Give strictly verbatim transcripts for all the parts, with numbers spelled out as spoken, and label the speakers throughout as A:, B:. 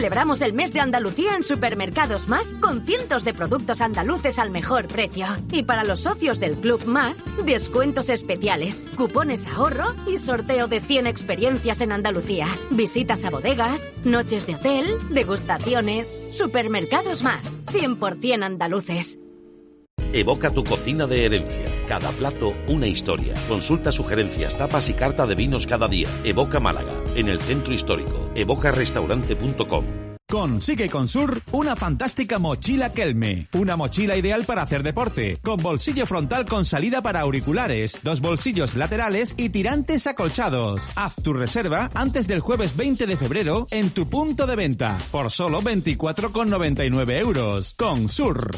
A: Celebramos el mes de Andalucía en Supermercados Más con cientos de productos andaluces al mejor precio. Y para los socios del Club Más, descuentos especiales, cupones ahorro y sorteo de cien experiencias en Andalucía. Visitas a bodegas, noches de hotel, degustaciones. Supermercados Más, cien por ciento andaluces.
B: Evoca tu cocina de herencia. Cada plato, una historia. Consulta sugerencias, tapas y carta de vinos cada día. Evoca Málaga, en el centro histórico. evoca restaurante punto com.
C: Consigue con Sur una fantástica mochila Kelme. Una mochila ideal para hacer deporte, con bolsillo frontal con salida para auriculares, dos bolsillos laterales y tirantes acolchados. Haz tu reserva antes del jueves veinte de febrero en tu punto de venta, por solo veinticuatro con noventa y nueve euros. Con Sur.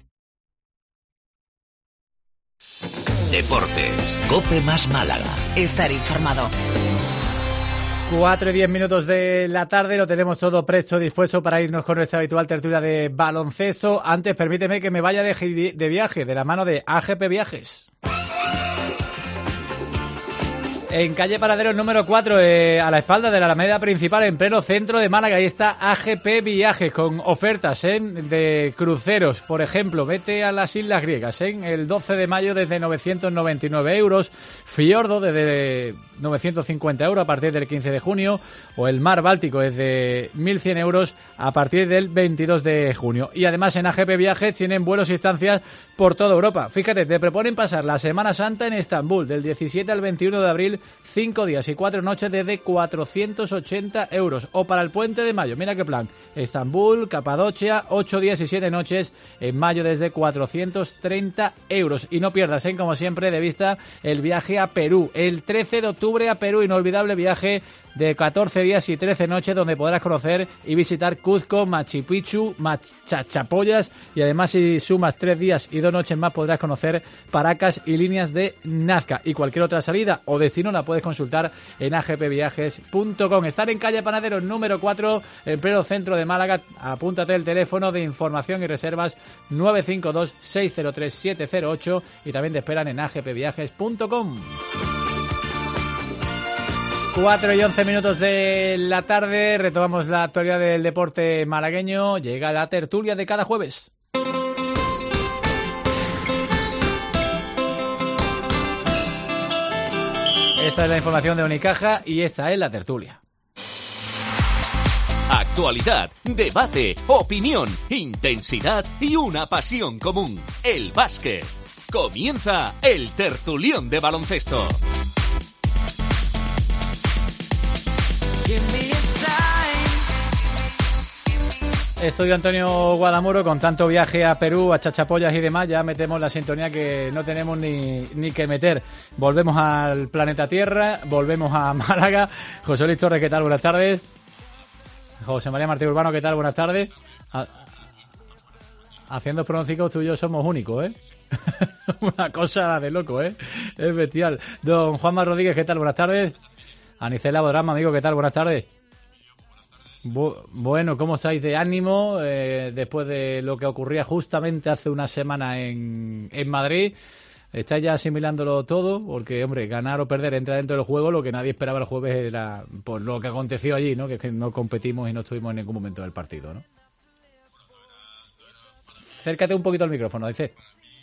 D: Deportes. COPE más Málaga.
E: Estar informado.
F: Cuatro y diez minutos de la tarde, lo tenemos todo presto, dispuesto para irnos con nuestra habitual tertulia de baloncesto. Antes, permíteme que me vaya de, de viaje, de la mano de A G P Viajes. En calle Paraderos número cuatro, eh, a la espalda de la Alameda Principal, en pleno centro de Málaga. Ahí está A G P Viajes, con ofertas ¿eh? de cruceros. Por ejemplo, vete a las Islas Griegas, ¿eh? el doce de mayo desde novecientos noventa y nueve euros. Fiordo desde novecientos cincuenta euros a partir del quince de junio. O el Mar Báltico desde mil cien euros a partir del veintidós de junio. Y además en A G P Viajes tienen vuelos y estancias por toda Europa. Fíjate, te proponen pasar la Semana Santa en Estambul, del diecisiete al veintiuno de abril, cinco días y cuatro noches desde cuatrocientos ochenta euros. O para el puente de mayo, mira qué plan. Estambul, Capadocia, ocho días y siete noches en mayo desde cuatrocientos treinta euros. Y no pierdas, ¿eh? como siempre, de vista el viaje a Perú. El trece de octubre a Perú, inolvidable viaje de catorce días y trece noches donde podrás conocer y visitar Cuzco, Machu Picchu, Chachapoyas, y además si sumas tres días y dos noches más podrás conocer Paracas y líneas de Nazca. Y cualquier otra salida o destino la puedes consultar en a g p viajes punto com. Estar en calle Panaderos número cuatro, en pleno centro de Málaga. Apúntate el teléfono de información y reservas nueve cinco dos, seis cero tres, siete cero ocho y también te esperan en a g p viajes punto com. Cuatro y once minutos de la tarde, retomamos la actualidad del deporte malagueño. Llega la tertulia de cada jueves. Esta es la información de Unicaja y esta es la tertulia.
D: Actualidad, debate, opinión, intensidad y una pasión común. El básquet. Comienza el tertulión de baloncesto.
F: Estoy Antonio Guadamuro, con tanto viaje a Perú, a Chachapoyas y demás, ya metemos la sintonía que no tenemos ni, ni que meter. Volvemos al planeta Tierra, volvemos a Málaga. José Luis Torres, ¿qué tal? Buenas tardes. José María Martí Urbano, ¿qué tal? Buenas tardes. A, haciendo pronósticos tú y yo somos únicos, ¿eh? Una cosa de loco, ¿eh? Es bestial. Don Juanma Rodríguez, ¿qué tal? Buenas tardes. Anicela Bodrama, amigo, ¿qué tal? Buenas tardes. Bu- bueno, ¿cómo estáis de ánimo eh, después de lo que ocurría justamente hace una semana en, en Madrid? ¿Estáis ya asimilándolo todo? Porque, hombre, ganar o perder entra dentro del juego. Lo que nadie esperaba el jueves era pues, lo que aconteció allí, ¿no? Que es que no competimos y no estuvimos en ningún momento del partido, ¿no? Acércate un poquito al micrófono, dice.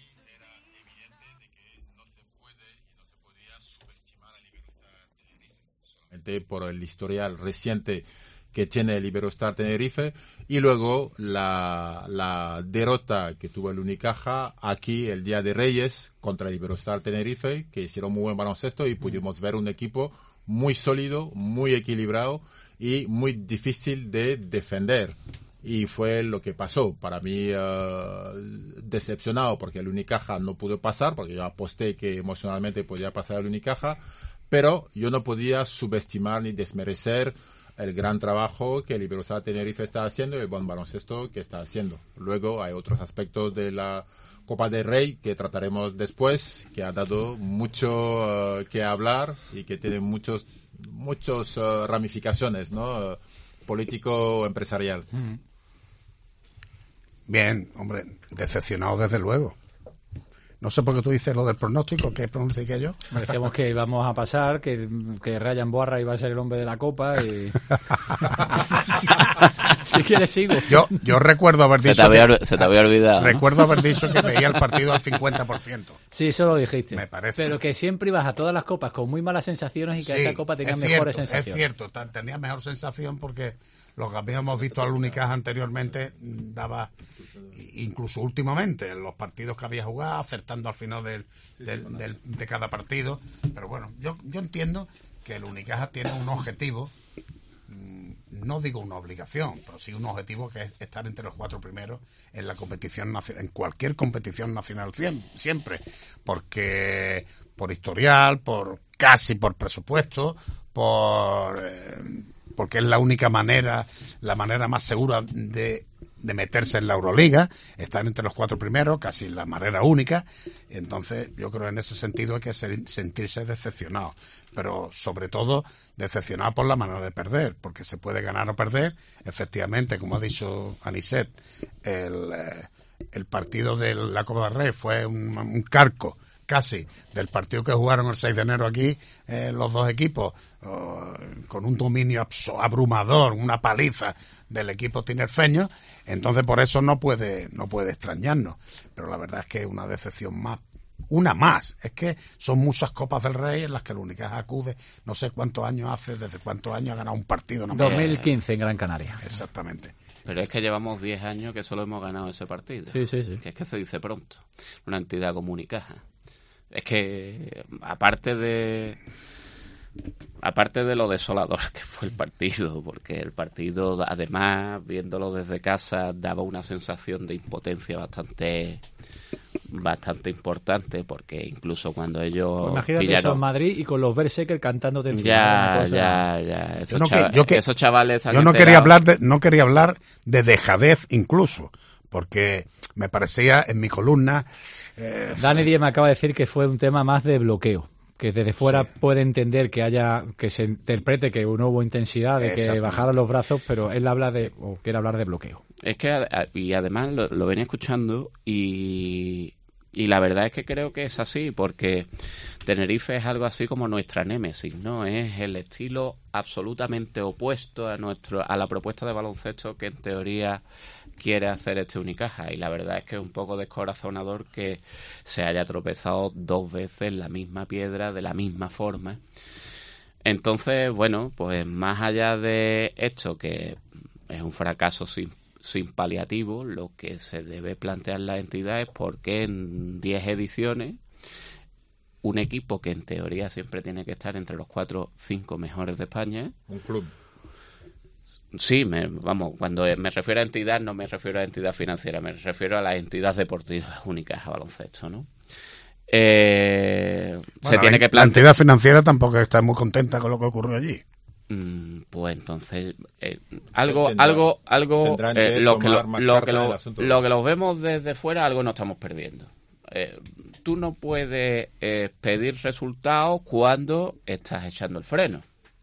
G: Por el historial reciente que tiene el Iberostar Tenerife y luego la, la derrota que tuvo el Unicaja aquí el Día de Reyes contra el Iberostar Tenerife, que hicieron muy buen baloncesto y pudimos ver un equipo muy sólido, muy equilibrado y muy difícil de defender. Y fue lo que pasó. Para mí, uh, decepcionado porque el Unicaja no pudo pasar, porque yo aposté que emocionalmente podía pasar el Unicaja. Pero yo no podía subestimar ni desmerecer el gran trabajo que el Iberostar Tenerife está haciendo y el buen baloncesto que está haciendo. Luego hay otros aspectos de la Copa del Rey que trataremos después, que ha dado mucho uh, que hablar y que tiene muchos muchos uh, ramificaciones, ¿no? Uh, político-empresarial.
H: Bien, hombre, decepcionado desde luego. No sé por qué tú dices lo del pronóstico, ¿qué pronostiqué yo?
F: Decíamos que íbamos a pasar, que, que Ryan Boarra iba a ser el hombre de la Copa y... Si quieres sigo.
H: Yo, yo recuerdo haber dicho...
E: Se te había,
H: que,
E: se te había olvidado.
H: Recuerdo haber dicho que veía el partido al cincuenta por ciento.
F: Sí, eso lo dijiste.
H: Me parece.
F: Pero que siempre ibas a todas las copas con muy malas sensaciones y que
H: Sí,
F: esa copa tenía
H: es
F: mejores
H: cierto,
F: sensaciones.
H: Es cierto, ta- tenía mejor sensación porque lo que habíamos visto al Unicaja anteriormente mm, daba, incluso últimamente, en los partidos que había jugado, acertando al final del, del- del- de cada partido. Pero bueno, yo, yo entiendo que el Unicaja tiene un objetivo, mm, no digo una obligación, pero sí un objetivo que es estar entre los cuatro primeros en la competición nacional, en cualquier competición nacional siem- siempre, porque por historial, por casi por presupuesto, por eh, porque es la única manera, la manera más segura de, de meterse en la Euroliga, estar entre los cuatro primeros, casi la manera única. Entonces, yo creo que en ese sentido hay que ser, sentirse decepcionado, pero sobre todo decepcionado por la manera de perder, porque se puede ganar o perder. Efectivamente, como ha dicho Aniset, el, eh, el partido de la Copa del Rey fue un, un carco casi del partido que jugaron el seis de enero aquí, eh, los dos equipos, oh, con un dominio abso- abrumador, una paliza del equipo tinerfeño. Entonces por eso no puede no puede extrañarnos, pero la verdad es que es una decepción más, una más. Es que son muchas Copas del Rey en las que el Unicaja acude, no sé cuántos años hace, desde cuántos años ha ganado un partido. No me-
F: dos mil quince en Gran Canaria.
H: Exactamente.
E: Pero es que llevamos diez años que solo hemos ganado ese partido.
F: Sí, sí, sí.
E: Que es que se dice pronto. Una entidad como Unicaja. Es que, aparte de aparte de lo desolador que fue el partido, porque el partido, además, viéndolo desde casa, daba una sensación de impotencia bastante bastante importante, porque incluso cuando ellos
F: Pues imagínate
E: pillaron...
F: eso en Madrid y con los Berserker cantándote encima.
E: Ya,
F: una cosa-
E: ya, ya. Esos,
H: Yo no que-
E: chava-
H: yo que-
E: esos chavales han
H: Yo no
E: enterado-
H: quería hablar de, no quería hablar de dejadez incluso, porque me parecía en mi columna eh,
F: Dani Díez me acaba de decir que fue un tema más de bloqueo, que desde fuera
H: Sí.
F: puede entender que haya, que se interprete que no hubo intensidad, de que
H: Exactamente.
F: bajaran los brazos, pero él habla de, o quiere hablar de bloqueo.
E: Es que, a- a- y además lo, lo venía escuchando y, y la verdad es que creo que es así, porque Tenerife es algo así como nuestra némesis, ¿no? Es el estilo absolutamente opuesto a nuestro a la propuesta de baloncesto que en teoría quiere hacer este Unicaja, y la verdad es que es un poco descorazonador que se haya tropezado dos veces la misma piedra de la misma forma. Entonces, bueno, pues más allá de esto, que es un fracaso sin, sin paliativo, lo que se debe plantear la entidad es por qué en diez ediciones un equipo que en teoría siempre tiene que estar entre los cuatro o cinco mejores de España.
G: Un club.
E: Sí, me, vamos, cuando me refiero a entidad no me refiero a entidad financiera, me refiero a la entidad deportiva única a baloncesto, ¿no? Eh, se
H: bueno,
E: tiene
H: la,
E: que
H: la
E: plantear...
H: entidad financiera tampoco está muy contenta con lo que ocurrió allí.
E: Mm, Pues entonces eh, algo
G: Tendrán-
E: algo algo
G: tendrán
E: eh,
G: que
E: lo que lo,
G: tomar más
E: lo
G: cartas
E: que
G: en el
E: lo,
G: asunto.
E: lo que lo vemos desde fuera, algo no estamos perdiendo. Eh, tú no puedes eh, pedir resultados cuando estás echando el freno.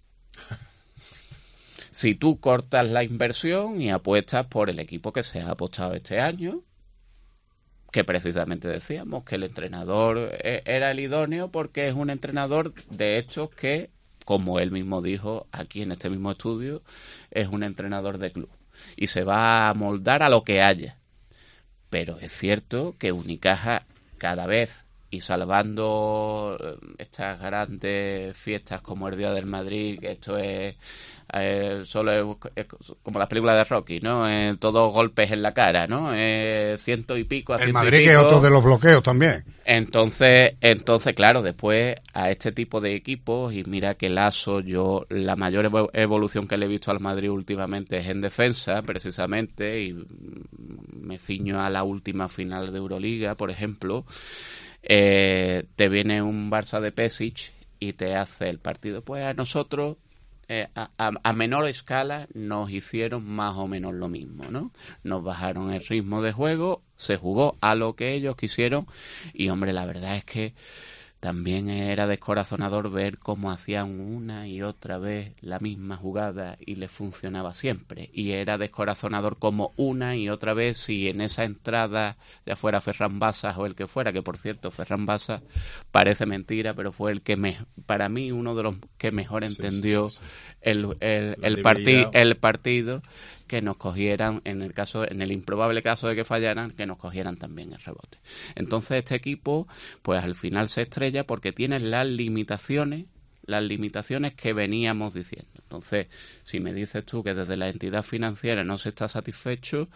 E: Si tú cortas la inversión y apuestas por el equipo que se ha apostado este año, que precisamente decíamos que el entrenador eh, era el idóneo porque es un entrenador de hechos que, como él mismo dijo aquí en este mismo estudio, es un entrenador de club y se va a moldar a lo que haya. Pero es cierto que Unicaja cada vez, y salvando eh, estas grandes fiestas como el Día del Madrid, que esto es eh, solo es, es como las películas de Rocky, ¿no? Eh, todos golpes en la cara, ¿no? Eh, ciento y pico a
H: El
E: ciento y
H: Madrid, que es
E: pico.
H: otro de los bloqueos también.
E: Entonces, entonces, claro, después a este tipo de equipos, y mira que Lasso, yo la mayor evo- evolución que le he visto al Madrid últimamente es en defensa, precisamente, y me ciño a la última final de Euroliga, por ejemplo. Eh, te viene un Barça de Pesic y te hace el partido. Pues a nosotros, eh, a, a, a menor escala, nos hicieron más o menos lo mismo, ¿no? Nos bajaron el ritmo de juego, se jugó a lo que ellos quisieron y, hombre, la verdad es que también era descorazonador ver cómo hacían una y otra vez la misma jugada y les funcionaba siempre. Y era descorazonador como una y otra vez, si en esa entrada, ya fuera Ferran Basas o el que fuera, que por cierto, Ferran Basas parece mentira, pero fue el que, me, para mí, uno de los que mejor entendió
G: sí, sí, sí.
E: el, el,
G: La
E: el, parti-
G: debilidad.
E: el partido. que nos cogieran, en el caso, en el improbable caso de que fallaran, que nos cogieran también el rebote. Entonces este equipo, pues al final se estrella porque tiene las limitaciones, las limitaciones que veníamos diciendo. Entonces, si me dices tú que desde la entidad financiera no se está satisfecho,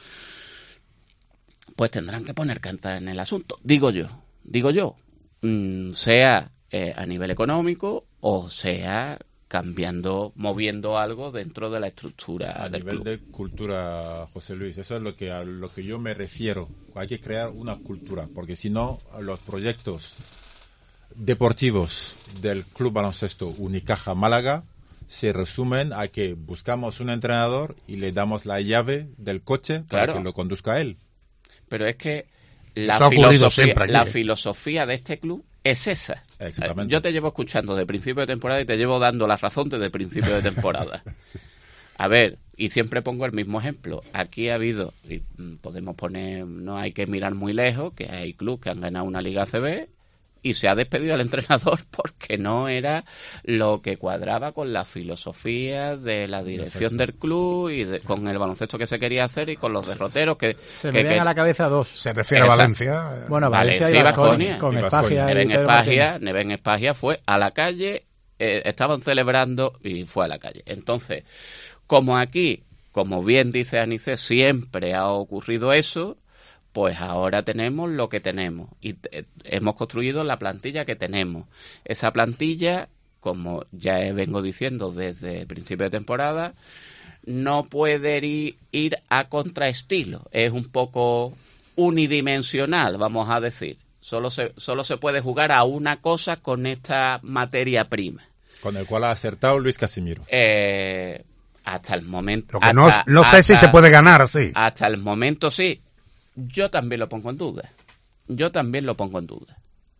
E: pues tendrán que poner cartas en el asunto. Digo yo, digo yo, mm, sea eh, a nivel económico o sea cambiando, moviendo algo dentro de la estructura
G: a
E: del
G: nivel
E: club.
G: de cultura, José Luis. Eso es lo que a lo que yo me refiero. Hay que crear una cultura, porque si no, los proyectos deportivos del Club Baloncesto Unicaja Málaga se resumen a que buscamos un entrenador y le damos la llave del coche para
E: Claro.
G: que lo conduzca a él.
E: Pero es que la
H: Eso ha ocurrido
E: filosofía,
H: siempre aquí,
E: la
H: ¿eh?
E: filosofía de este club es esa.
G: Exactamente.
E: Yo te llevo escuchando de principio de temporada y te llevo dando la razón desde principio de temporada. A ver, y siempre pongo el mismo ejemplo. Aquí ha habido, y podemos poner, no hay que mirar muy lejos, que hay clubes que han ganado una Liga A C B y se ha despedido al entrenador porque no era lo que cuadraba con la filosofía de la dirección
G: Exacto.
E: del club y de- con el baloncesto que se quería hacer y con los derroteros que...
F: Se
E: que,
F: me vienen
E: que-
F: a la cabeza dos.
H: Se refiere a
E: Exacto.
H: Valencia.
F: Bueno,
E: Valencia
F: Valencia
E: y
F: y Baskonia,
E: Baskonia.
F: con
G: Y
F: Espagia
G: Baskonia.
F: y
E: Neven
F: Pedro
E: Espagia,
F: Martínez.
E: Neven Espagia fue a la calle, eh, estaban celebrando y fue a la calle. Entonces, como aquí, como bien dice Anice, siempre ha ocurrido eso, pues ahora tenemos lo que tenemos y te- hemos construido la plantilla que tenemos. Esa plantilla, como ya vengo diciendo desde el principio de temporada, no puede ir, ir a contraestilo. Es un poco unidimensional, vamos a decir. Solo se, solo se puede jugar a una cosa con esta materia prima.
G: Con el cual ha acertado Luis Casimiro.
E: Eh, hasta el momento...
H: Lo que no,
E: hasta-
H: no sé si
E: hasta-
H: se puede ganar así.
E: Hasta el momento sí. Yo también lo pongo en duda. Yo también lo pongo en duda.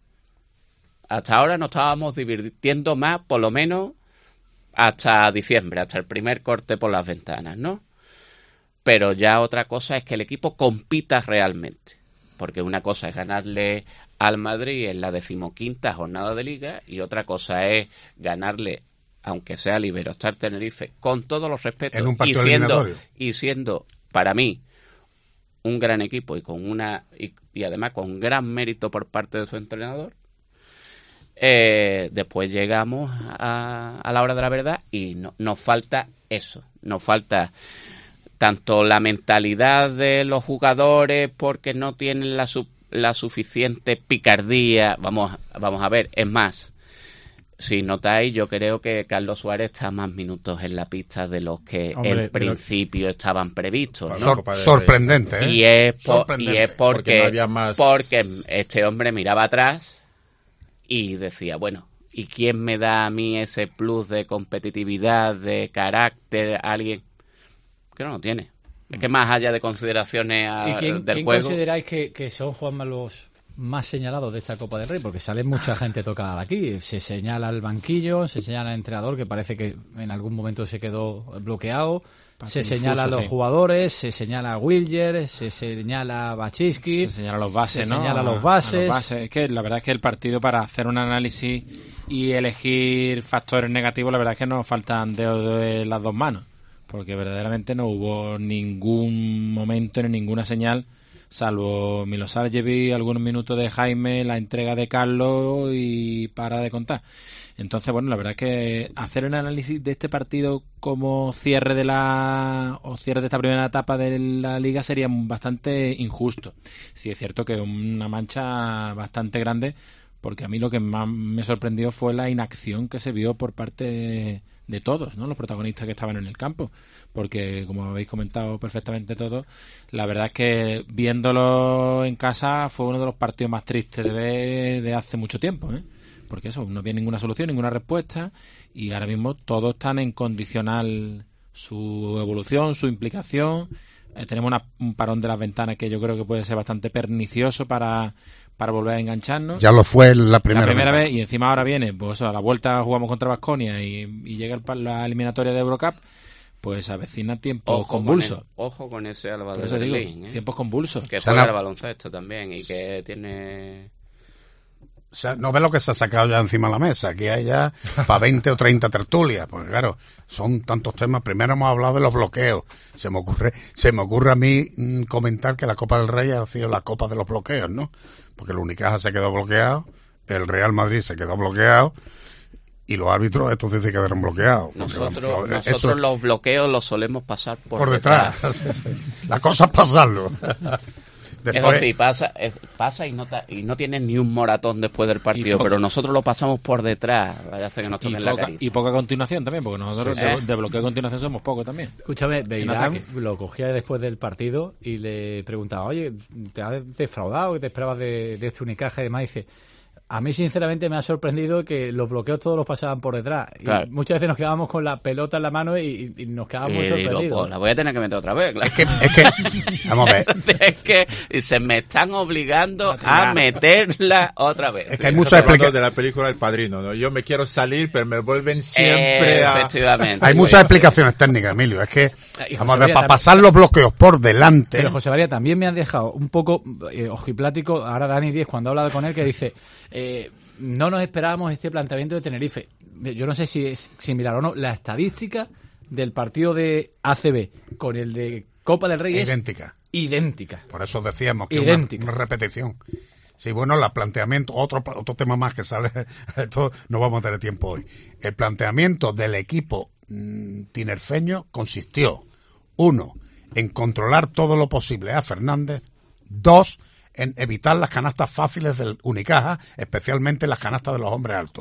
E: Hasta ahora nos estábamos divirtiendo más, por lo menos hasta diciembre, hasta el primer corte por las ventanas, ¿no? Pero ya otra cosa es que el equipo compita realmente. Porque una cosa es ganarle al Madrid en la decimoquinta jornada de Liga y otra cosa es ganarle, aunque sea al Iberostar Tenerife, con todos los respetos
H: En un
E: y
H: partido
E: siendo,
H: eliminatorio.
E: y siendo, para mí, un gran equipo y con una y, y además con gran mérito por parte de su entrenador. Eh, después llegamos a, a la hora de la verdad y no, nos falta eso, nos falta tanto la mentalidad de los jugadores porque no tienen la, su, la suficiente picardía. Vamos, vamos a ver, es más, si notáis, yo creo que Carlos Suárez está más minutos en la pista de los que
F: Hombre,
E: en
F: pero-
E: principio estaban previstos, ¿no?
G: Sor-
H: Sor-
G: Copa del
H: sorprendente, ¿eh?
E: Y es, por-
H: Sorprendente.
E: y es porque,
G: Porque no había más-
E: porque este hombre miraba atrás y decía, bueno, ¿y quién me da a mí ese plus de competitividad, de carácter, alguien que no lo tiene? Es que más allá de consideraciones a-
F: ¿Y quién,
E: del
F: quién
E: juego...
F: consideráis que, que son, Juanma, los más señalados de esta Copa del Rey? Porque sale mucha gente tocada aquí. Se señala al banquillo, se señala al entrenador, que parece que en algún momento se quedó bloqueado. Se
I: Partido
F: señala a
I: infuso,
F: los
I: sí.
F: jugadores, se señala a Wilger, se señala a Bachiski,
I: Se señala a los bases,
F: se
I: ¿no?
F: señala a los
I: A- a
F: bases.
I: Es que la verdad es que el partido, para hacer un análisis y elegir factores negativos, la verdad es que nos faltan dedos de las dos manos. Porque verdaderamente no hubo ningún momento ni ninguna señal, salvo Milosavljevic, algunos minutos de Jaime, la entrega de Carlos y para de contar. Entonces, bueno, la verdad es que hacer un análisis de este partido como cierre de la o cierre de esta primera etapa de la liga sería bastante injusto. Sí, es cierto que es una mancha bastante grande, porque a mí lo que más me sorprendió fue la inacción que se vio por parte de todos, ¿no? Los protagonistas que estaban en el campo, porque como habéis comentado perfectamente todos, la verdad es que viéndolo en casa fue uno de los partidos más tristes de ver de hace mucho tiempo, ¿eh? Porque eso, no había ninguna solución, ninguna respuesta, y ahora mismo todos están en condicional su evolución, su implicación. Eh, tenemos una- un parón de las ventanas que yo creo que puede ser bastante pernicioso para, para volver a engancharnos.
H: Ya lo fue la primera,
I: la primera
H: vez.
I: vez, y encima ahora viene, pues a la vuelta jugamos contra Baskonia y, y llega el pa- la eliminatoria de Eurocup, pues avecina tiempos
E: Ojo con,
I: convulsos.
E: el- ojo con ese Alba
I: Por
E: de
I: eso digo,
E: Berlín, ¿eh?
I: tiempos convulsos.
E: Que
H: Se
E: juega
H: han-
E: al baloncesto también y que tiene
H: O sea, no ve lo que se ha sacado ya encima de la mesa. Aquí hay ya para veinte o treinta tertulias. Porque claro, son tantos temas. Primero hemos hablado de los bloqueos. Se me ocurre, se me ocurre a mí mmm, comentar que la Copa del Rey ha sido la Copa de los bloqueos, ¿no? Porque el Unicaja se quedó bloqueado, el Real Madrid se quedó bloqueado y los árbitros estos dicen que eran bloqueados.
E: Nosotros,
H: lo,
E: nosotros
H: eso,
E: los bloqueos los solemos pasar por,
H: por detrás. detrás. La cosa es pasarlo.
E: Después... Eso sí, pasa, es, pasa y no, ta, y no tienes ni un moratón después del partido, pero nosotros lo pasamos por detrás. Vaya a hacer que nos tomen la carita.
I: Y poca continuación también, porque nosotros sí, de, de bloqueo de continuación somos pocos también.
F: Escúchame, Beirán lo cogía después del partido y le preguntaba, oye, ¿te has defraudado? ¿Qué te esperabas de, de este Unicaja y demás? Y dice... A mí, sinceramente, me ha sorprendido que los bloqueos todos los pasaban por detrás. Y claro. Muchas veces nos quedábamos con la pelota en la mano y, y nos quedábamos muy sorprendidos.
E: Digo, pues la voy a tener que meter otra vez, claro.
H: Es que, es que, vamos a ver.
E: Es que se me están obligando a meterla otra vez.
G: Es que hay muchas explicaciones de la película El Padrino, ¿no? Yo me quiero salir, pero me vuelven siempre
E: eh,
G: a...
E: Efectivamente.
H: Hay muchas explicaciones técnicas, Emilio. Es que, vamos a ver, para pasar los bloqueos por delante...
F: Pero, José María, también me han dejado un poco eh, ojiplático, ahora Dani Díez, cuando ha hablado con él, que dice... Eh, no nos esperábamos este planteamiento de Tenerife. Yo no sé si es similar o no. La estadística del partido de A C B con el de Copa del Rey es
H: idéntica.
F: Idéntica.
H: Por eso decíamos que una, una repetición. Sí, bueno, el planteamiento, otro otro tema más que sale, esto no vamos a tener tiempo hoy. El planteamiento del equipo mmm, tinerfeño consistió, uno, en controlar todo lo posible a Fernández, dos, en evitar las canastas fáciles del Unicaja, especialmente las canastas de los hombres altos.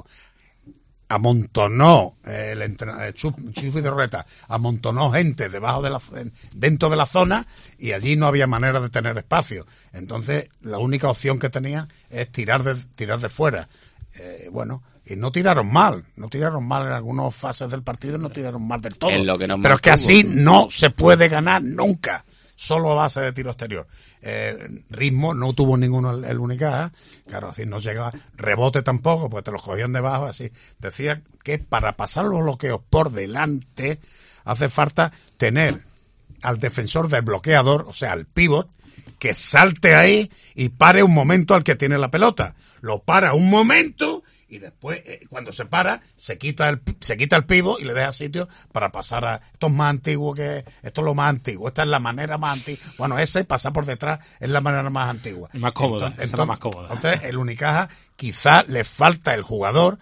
H: Amontonó eh, el entrenador Chufi de Reta, amontonó gente debajo de la dentro de la zona y allí no había manera de tener espacio. Entonces, la única opción que tenía es tirar de tirar de fuera. Eh, bueno, y no tiraron mal, no tiraron mal en algunas fases del partido, no tiraron mal del todo.
E: Es lo que nos
H: Pero es que así no se puede ganar nunca. Solo a base de tiro exterior. Eh, ritmo no tuvo ninguno el, el Unicaja, claro, así no llegaba, rebote tampoco, pues te los cogían debajo, así. Decía que para pasar los bloqueos por delante hace falta tener al defensor del bloqueador, o sea, al pívot, que salte ahí y pare un momento al que tiene la pelota. Lo para un momento y después, eh, cuando se para, se quita el se quita el pívot y le deja sitio para pasar a... Esto es más antiguo que... Esto es lo más antiguo. Esta es la manera más antigua. Bueno, ese, pasar por detrás, es la manera más antigua.
I: Más cómoda.
H: Entonces,
I: entonces, más cómoda.
H: Entonces, el Unicaja quizá le falta el jugador,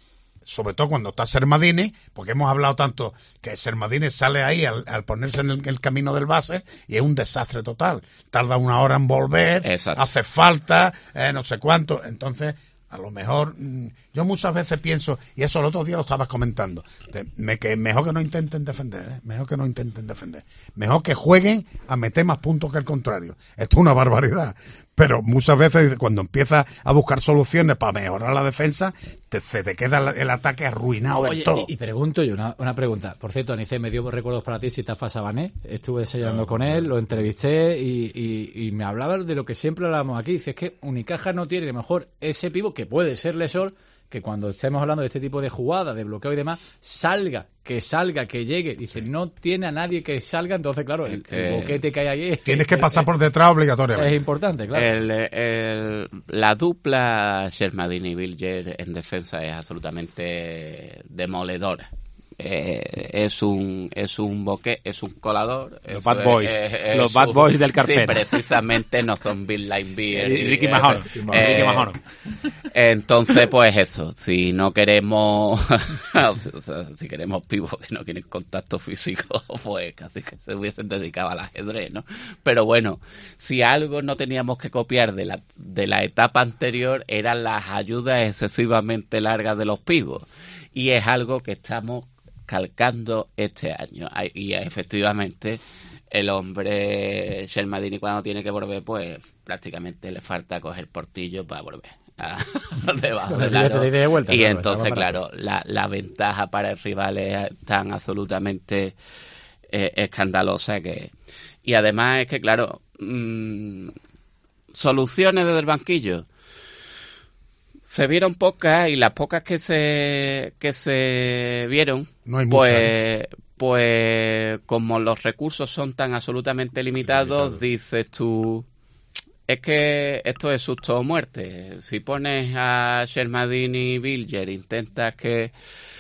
H: sobre todo cuando está Sermadini, porque hemos hablado tanto que Sermadini sale ahí al, al ponerse en el, el camino del base y es un desastre total. Tarda una hora en volver,
E: exacto,
H: hace falta, eh, no sé cuánto. Entonces... A lo mejor, yo muchas veces pienso, y eso el otro día lo estabas comentando, de, me, que mejor que no intenten defender, ¿eh? mejor que no intenten defender, mejor que jueguen a meter más puntos que el contrario. Esto es una barbaridad, pero muchas veces cuando empiezas a buscar soluciones para mejorar la defensa, te, se te queda el ataque arruinado del
F: Oye,
H: todo.
F: Y, y pregunto yo una, una pregunta, por cierto, Anice, me dio recuerdos para ti si Tafa Sabané, estuve desayunando no, con él, lo entrevisté y, y, y me hablaba de lo que siempre hablábamos aquí, dice, es que Unicaja no tiene mejor ese pivo que puede ser Lesor, que cuando estemos hablando de este tipo de jugadas, de bloqueo y demás, salga, que salga, que llegue. Dice, no tiene a nadie que salga, entonces, claro, el, el boquete que hay ahí...
H: Tienes que pasar por detrás obligatoriamente.
F: Es importante, claro.
E: El, el, la dupla Sermadini y Bilger en defensa es absolutamente demoledora. Eh, es un es un boque, es un colador.
I: Los bad boys, es, es, los es bad un, boys del Carpena.
E: Sí, precisamente no son Bill Linebeer
I: y Ricky Mahorn.
E: Eh,
I: Ricky Mahorn.
E: Entonces, pues eso, si no queremos, si queremos pibos que no quieren contacto físico, pues casi que se hubiesen dedicado al ajedrez, ¿no? Pero bueno, si algo no teníamos que copiar de la de la etapa anterior eran las ayudas excesivamente largas de los pibos, y es algo que estamos calcando este año. Y efectivamente el hombre Sermadini cuando tiene que volver, pues prácticamente le falta coger portillo para volver a, debajo del aro. De vuelta, y claro, entonces claro, la, la ventaja para el rival es tan absolutamente eh, escandalosa que... Y además es que claro, mmm, soluciones desde el banquillo se vieron pocas, y las pocas que se que se vieron,
H: no hay
E: pues
H: mucha, ¿eh?
E: pues como los recursos son tan absolutamente limitados, Limitado. dices tú, Es que esto es susto o muerte. Si pones a Shermadini y Bilger, intentas que...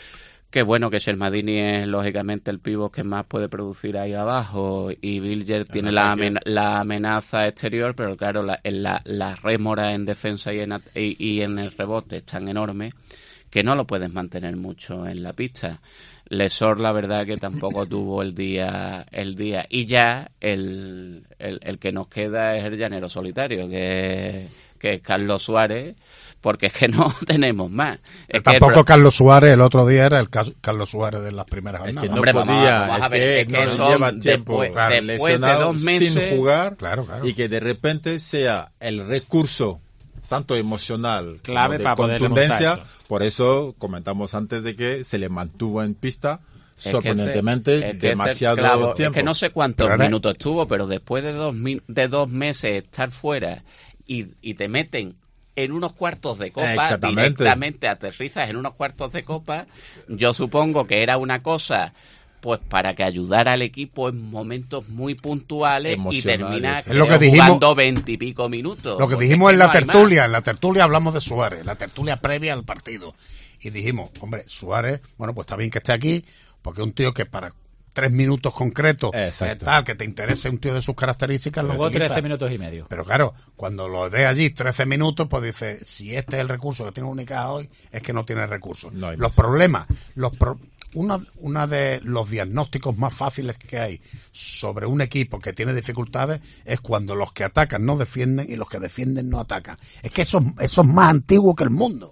E: Que bueno, que Shermadini es lógicamente el pívot que más puede producir ahí abajo y Bilger tiene la, amen- la amenaza exterior, pero claro, la, la, la rémora en defensa y en, at- y, y en el rebote es tan enorme que no lo puedes mantener mucho en la pista. Lesor, la verdad que tampoco tuvo el día el día y ya el, el, el que nos queda es el llanero solitario, que, que es Carlos Suárez, porque es que no tenemos más. Es
H: Tampoco
E: que el...
H: Carlos Suárez, el otro día era el caso, Carlos Suárez de las primeras jornadas.
G: Es que no
E: Hombre,
G: podía,
E: vamos a
G: es
E: ver,
G: que,
E: es que
G: no
E: son
G: lleva tiempo
E: después-
G: claro,
E: después de
G: lesionado
E: dos meses-
G: sin jugar
H: Claro, claro.
G: y que de repente sea el recurso tanto emocional
I: Clave
G: como de
I: para poder
G: contundencia.
I: remontar eso.
G: Por eso comentamos antes de que se le mantuvo en pista
E: Es que
G: sorprendentemente
E: ese- es que
G: demasiado
E: ese clavo-
G: tiempo.
E: Es que no sé cuántos
H: Pero ahora-
E: minutos estuvo, pero después de dos, mi- de dos meses estar fuera y, y te meten en unos cuartos de copa,
G: Exactamente.
E: directamente aterrizas en unos cuartos de copa, yo supongo que era una cosa pues para que ayudara al equipo en momentos muy puntuales y
G: Emocionales.
E: termina
G: Es
H: lo que
E: creo,
H: dijimos-
E: jugando veintipico minutos.
H: Lo que
E: porque
H: dijimos
E: es
H: en
E: que
H: la
E: no hay más.
H: tertulia, en la tertulia hablamos de Suárez, la tertulia previa al partido. Y dijimos, hombre, Suárez, bueno, pues está bien que esté aquí, porque es un tío que para tres minutos concretos, eh,
G: Exacto.
H: tal, que te interese un tío de sus características, lo
F: Jugó
H: utiliza.
F: trece minutos y medio.
H: Pero claro, cuando lo dé allí trece minutos, pues dice, si este es el recurso que tiene Unicaja hoy, es que no tiene recursos.
G: No hay
H: los
G: más.
H: problemas, los pro- una, una de los diagnósticos más fáciles que hay sobre un equipo que tiene dificultades es cuando los que atacan no defienden y los que defienden no atacan. Es que eso, eso es más antiguo que el mundo.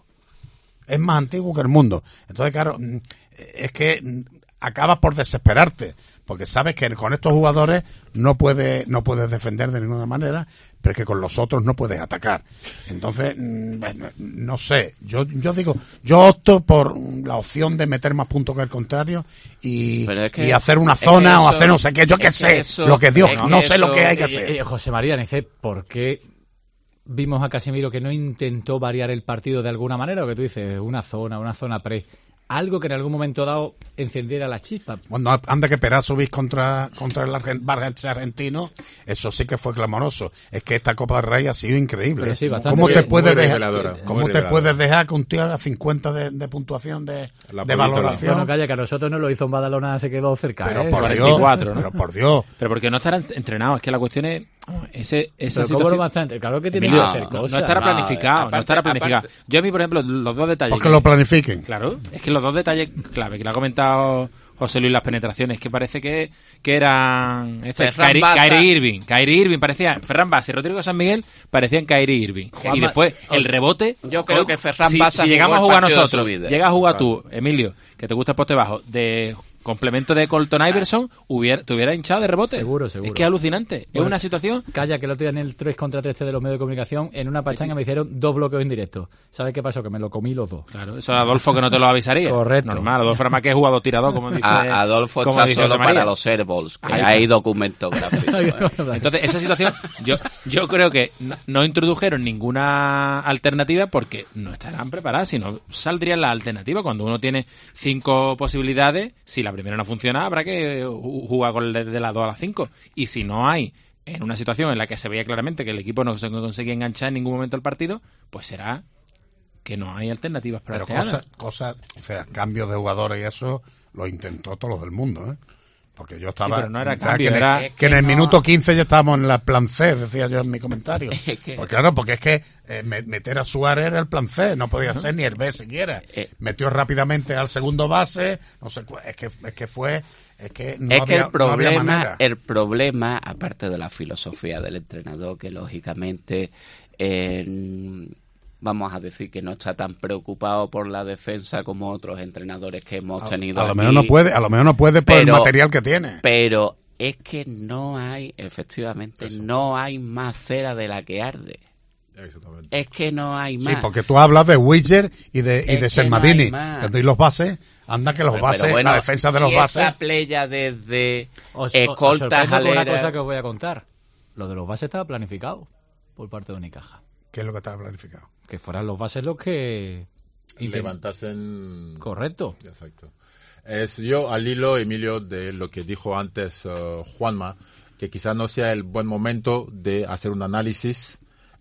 H: Es más antiguo que el mundo. Entonces, claro, mm, es que mm, acabas por desesperarte, porque sabes que con estos jugadores no puedes no puedes defender de ninguna manera, pero es que con los otros no puedes atacar. Entonces, mm, bueno, no sé, yo yo digo, yo opto por la opción de meter más puntos que el contrario y,
E: Pero es que-
H: y hacer una
E: es que
H: zona o
E: eso-
H: hacer no sé qué, yo qué
E: es que
H: sé,
E: eso-
H: lo que Dios,
E: es que
H: no sé lo
E: eso-
H: que hay que
F: Eh,
H: hacer.
F: eh, José María, dice, ¿por qué vimos a Casemiro que no intentó variar el partido de alguna manera? O que tú dices, una zona, una zona pre. Algo que en algún momento dado encendiera la chispa.
H: Bueno, anda que Perasovic contra, contra el argen- Barça argentino, eso sí que fue clamoroso. Es que esta Copa del Rey ha sido increíble.
F: Pero sí, bastante.
H: ¿Cómo te
G: Muy
H: puedes dejar,
G: reveladora, muy
H: cómo te
G: reveladora.
H: puedes dejar que un tío haga cincuenta de, de puntuación de,
G: La
H: de
G: política.
H: valoración?
F: Bueno, calla, que a nosotros no lo hizo en Badalona, se quedó cerca.
H: pero
F: ¿eh?
H: por
I: cuarenta y
H: Dios,
I: cuatro, ¿no?
H: pero por Dios.
I: Pero porque no estarán entrenados, es que la cuestión es ese, esa
F: Pero ¿cómo lo
I: situación.
F: vas a entender? Claro que tiene
I: Emilio,
F: que hacer
I: no,
F: cosas.
I: no estará
E: No,
I: planificado, no
E: aparte-
I: estará planificado.
E: aparte-
I: Yo a mí, por ejemplo, los dos detalles.
H: Porque
I: que-
H: lo planifiquen.
I: Claro, es que los dos detalles clave que le ha comentado José Luis, las penetraciones, que parece que, que eran este,
E: Ferran
I: Kyrie,
E: Bassa.
I: Kyrie Irving, Kyrie Irving parecía, Ferran Bassa y Rodrigo San Miguel parecían Kyrie Irving.
F: Juanma,
I: y después el rebote.
E: Yo creo que Ferran
I: si,
E: Bassa
I: si llegamos a
E: jugó el
I: jugar
E: partido de
I: nosotros,
E: su vida.
I: llegas a jugar tú, Emilio, que te gusta el poste bajo, de complemento de Colton Iverson, hubiera, te hubiera hinchado de rebote.
F: Seguro, seguro.
I: Es que es alucinante. Es
F: Bueno,
I: una situación.
F: Calla, que el otro día en el tres contra tres de los medios de comunicación, en una pachanga me hicieron dos bloqueos en directo. ¿Sabes qué pasó? Que me lo comí los dos.
I: Claro, eso es Adolfo que no te lo avisaría.
F: Correcto.
I: Normal, Adolfo era más que jugador tirador, como dice.
E: A- Adolfo
I: como
E: está
I: dice
E: solo
I: José María.
E: para los airballs, que
I: Ahí está.
E: hay documentos gráficos. ¿eh?
I: Entonces, esa situación, yo yo creo que no, no introdujeron ninguna alternativa porque no estarán preparadas, sino saldrían las alternativas. Cuando uno tiene cinco posibilidades, si la primera no funciona, habrá que ju- jugar con el de, de las dos a las cinco. Y si no hay, en una situación en la que se veía claramente que el equipo no se conseguía enganchar en ningún momento al partido, pues será que no hay alternativas
H: Pero
I: planteadas.
H: cosas, cosas, o sea, cambios de jugadores y eso lo intentó todos los del mundo, ¿eh? Porque yo estaba...
I: Sí, pero no era
H: o sea,
I: cambio,
H: que en el-
I: era-
H: que,
E: Es que
H: en el
E: no-
H: minuto quince ya estábamos en la plan C, decía yo en mi comentario.
E: Es que-
H: Pues claro, porque es que eh, me- meter a Suárez era el plan C, no podía ser ni el B siquiera.
E: Eh.
H: Metió rápidamente al segundo base, no sé, cu- es que, es que fue... Es que no
E: es
H: había,
E: que el
H: no había
E: problema,
H: manera.
E: el problema, aparte de la filosofía del entrenador, que lógicamente eh, vamos a decir que no está tan preocupado por la defensa como otros entrenadores que hemos tenido.
H: A lo
E: aquí,
H: mejor no puede, a lo mejor no puede por
E: pero-
H: el material que tiene.
E: Pero es que no hay, efectivamente, no hay más cera de la que arde.
G: Exactamente.
E: Es que no hay
H: Sí,
E: más.
H: porque tú hablas de Widger y de, y
E: Es
H: de
E: que
H: Sermadini.
E: no hay más.
H: Cuando hay los bases, anda que los
E: Pero-
H: bases,
E: pero bueno,
H: la defensa de los
E: y
H: bases.
E: esa playa desde
F: Os, os
E: escoltas,
F: sorprendo con una
E: aleras.
F: cosa que os voy a contar. Lo de los bases estaba planificado por parte de Unicaja.
H: ¿Qué es lo que estaba planificado?
F: Que fueran los bases los que... intent-
G: Levantasen...
F: Correcto.
G: Exacto. Es yo al hilo, Emilio, de lo que dijo antes eh, Juanma, que quizás no sea el buen momento de hacer un análisis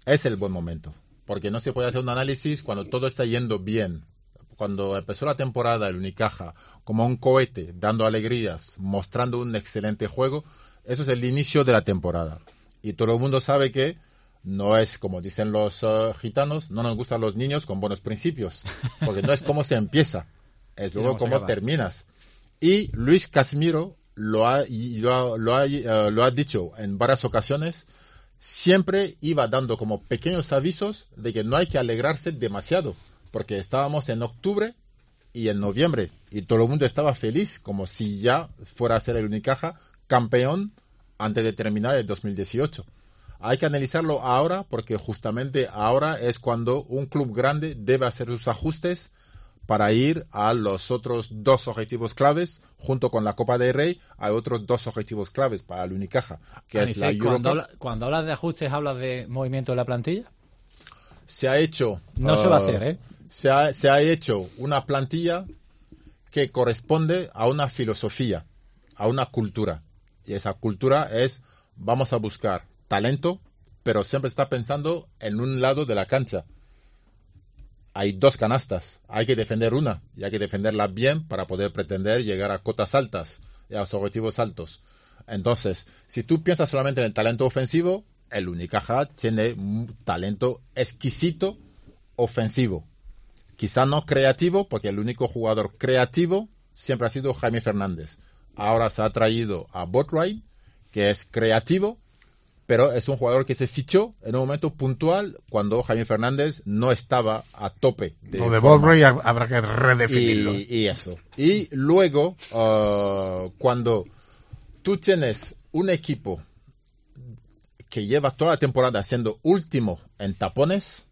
G: es el buen momento, porque no se puede hacer un análisis cuando todo está yendo bien. Cuando empezó la temporada el Unicaja como un cohete, dando alegrías, mostrando un excelente juego, eso es el inicio de la temporada. Y todo el mundo sabe que no es, como dicen los uh, gitanos, no nos gustan los niños con buenos principios, porque no es cómo se empieza, es luego cómo terminas. Y Luis Casimiro lo ha, lo ha, lo ha, uh, lo ha dicho en varias ocasiones, siempre iba dando como pequeños avisos de que no hay que alegrarse demasiado, porque estábamos en octubre y en noviembre, y todo el mundo estaba feliz, como si ya fuera a ser el Unicaja campeón antes de terminar el dos mil dieciocho. Hay que analizarlo ahora, porque justamente ahora es cuando un club grande debe hacer sus ajustes para ir a los otros dos objetivos claves. Junto con la Copa del Rey hay otros dos objetivos claves para el Unicaja, que
F: Anicet,
G: es la Eurocup.
F: Cuando, habla, cuando hablas de ajustes, ¿hablas de movimiento de la plantilla?
G: Se ha hecho...
F: No uh, se va a hacer, ¿eh?
G: Se ha, se ha hecho una plantilla que corresponde a una filosofía, a una cultura. Y esa cultura es, vamos a buscar talento, pero siempre está pensando en un lado de la cancha. Hay dos canastas, hay que defender una, y hay que defenderla bien para poder pretender llegar a cotas altas y a los objetivos altos. Entonces, si tú piensas solamente en el talento ofensivo, el Unicaja tiene un talento exquisito ofensivo. Quizá no creativo, porque el único jugador creativo siempre ha sido Jaime Fernández. Ahora se ha traído a Botwright, que es creativo, pero es un jugador que se fichó en un momento puntual cuando Jaime Fernández no estaba a tope. De
H: Lo de Botwright habrá que redefinirlo.
G: Y, y eso. Y luego, uh, cuando tú tienes un equipo que lleva toda la temporada siendo último en tapones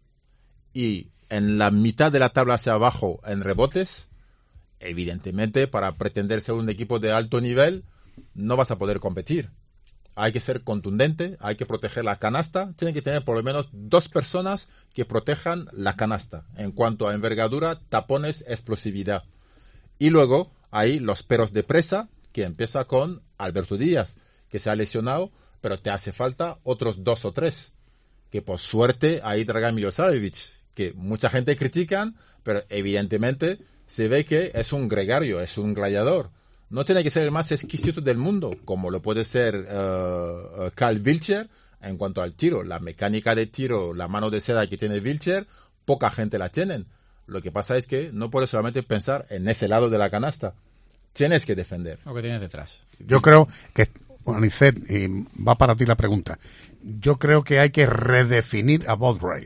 G: y en la mitad de la tabla hacia abajo en rebotes, evidentemente para pretender ser un equipo de alto nivel no vas a poder competir. Hay que ser contundente, hay que proteger la canasta, tiene que tener por lo menos dos personas que protejan la canasta en cuanto a envergadura, tapones, explosividad. Y luego hay los peros de presa, que empieza con Alberto Díaz, que se ha lesionado, pero te hace falta otros dos o tres. Que por suerte hay Dragan Milosavljevic, que mucha gente critican, pero evidentemente se ve que es un gregario, es un gladiador. No tiene que ser el más exquisito del mundo, como lo puede ser uh, Karl Wiltjer en cuanto al tiro. La mecánica de tiro, la mano de seda que tiene Wiltjer, poca gente la tienen. Lo que pasa es que no puedes solamente pensar en ese lado de la canasta. Tienes que defender.
F: Lo que tienes detrás.
H: Yo creo que, Anicet, y va para ti la pregunta, yo creo que hay que redefinir a Botwright.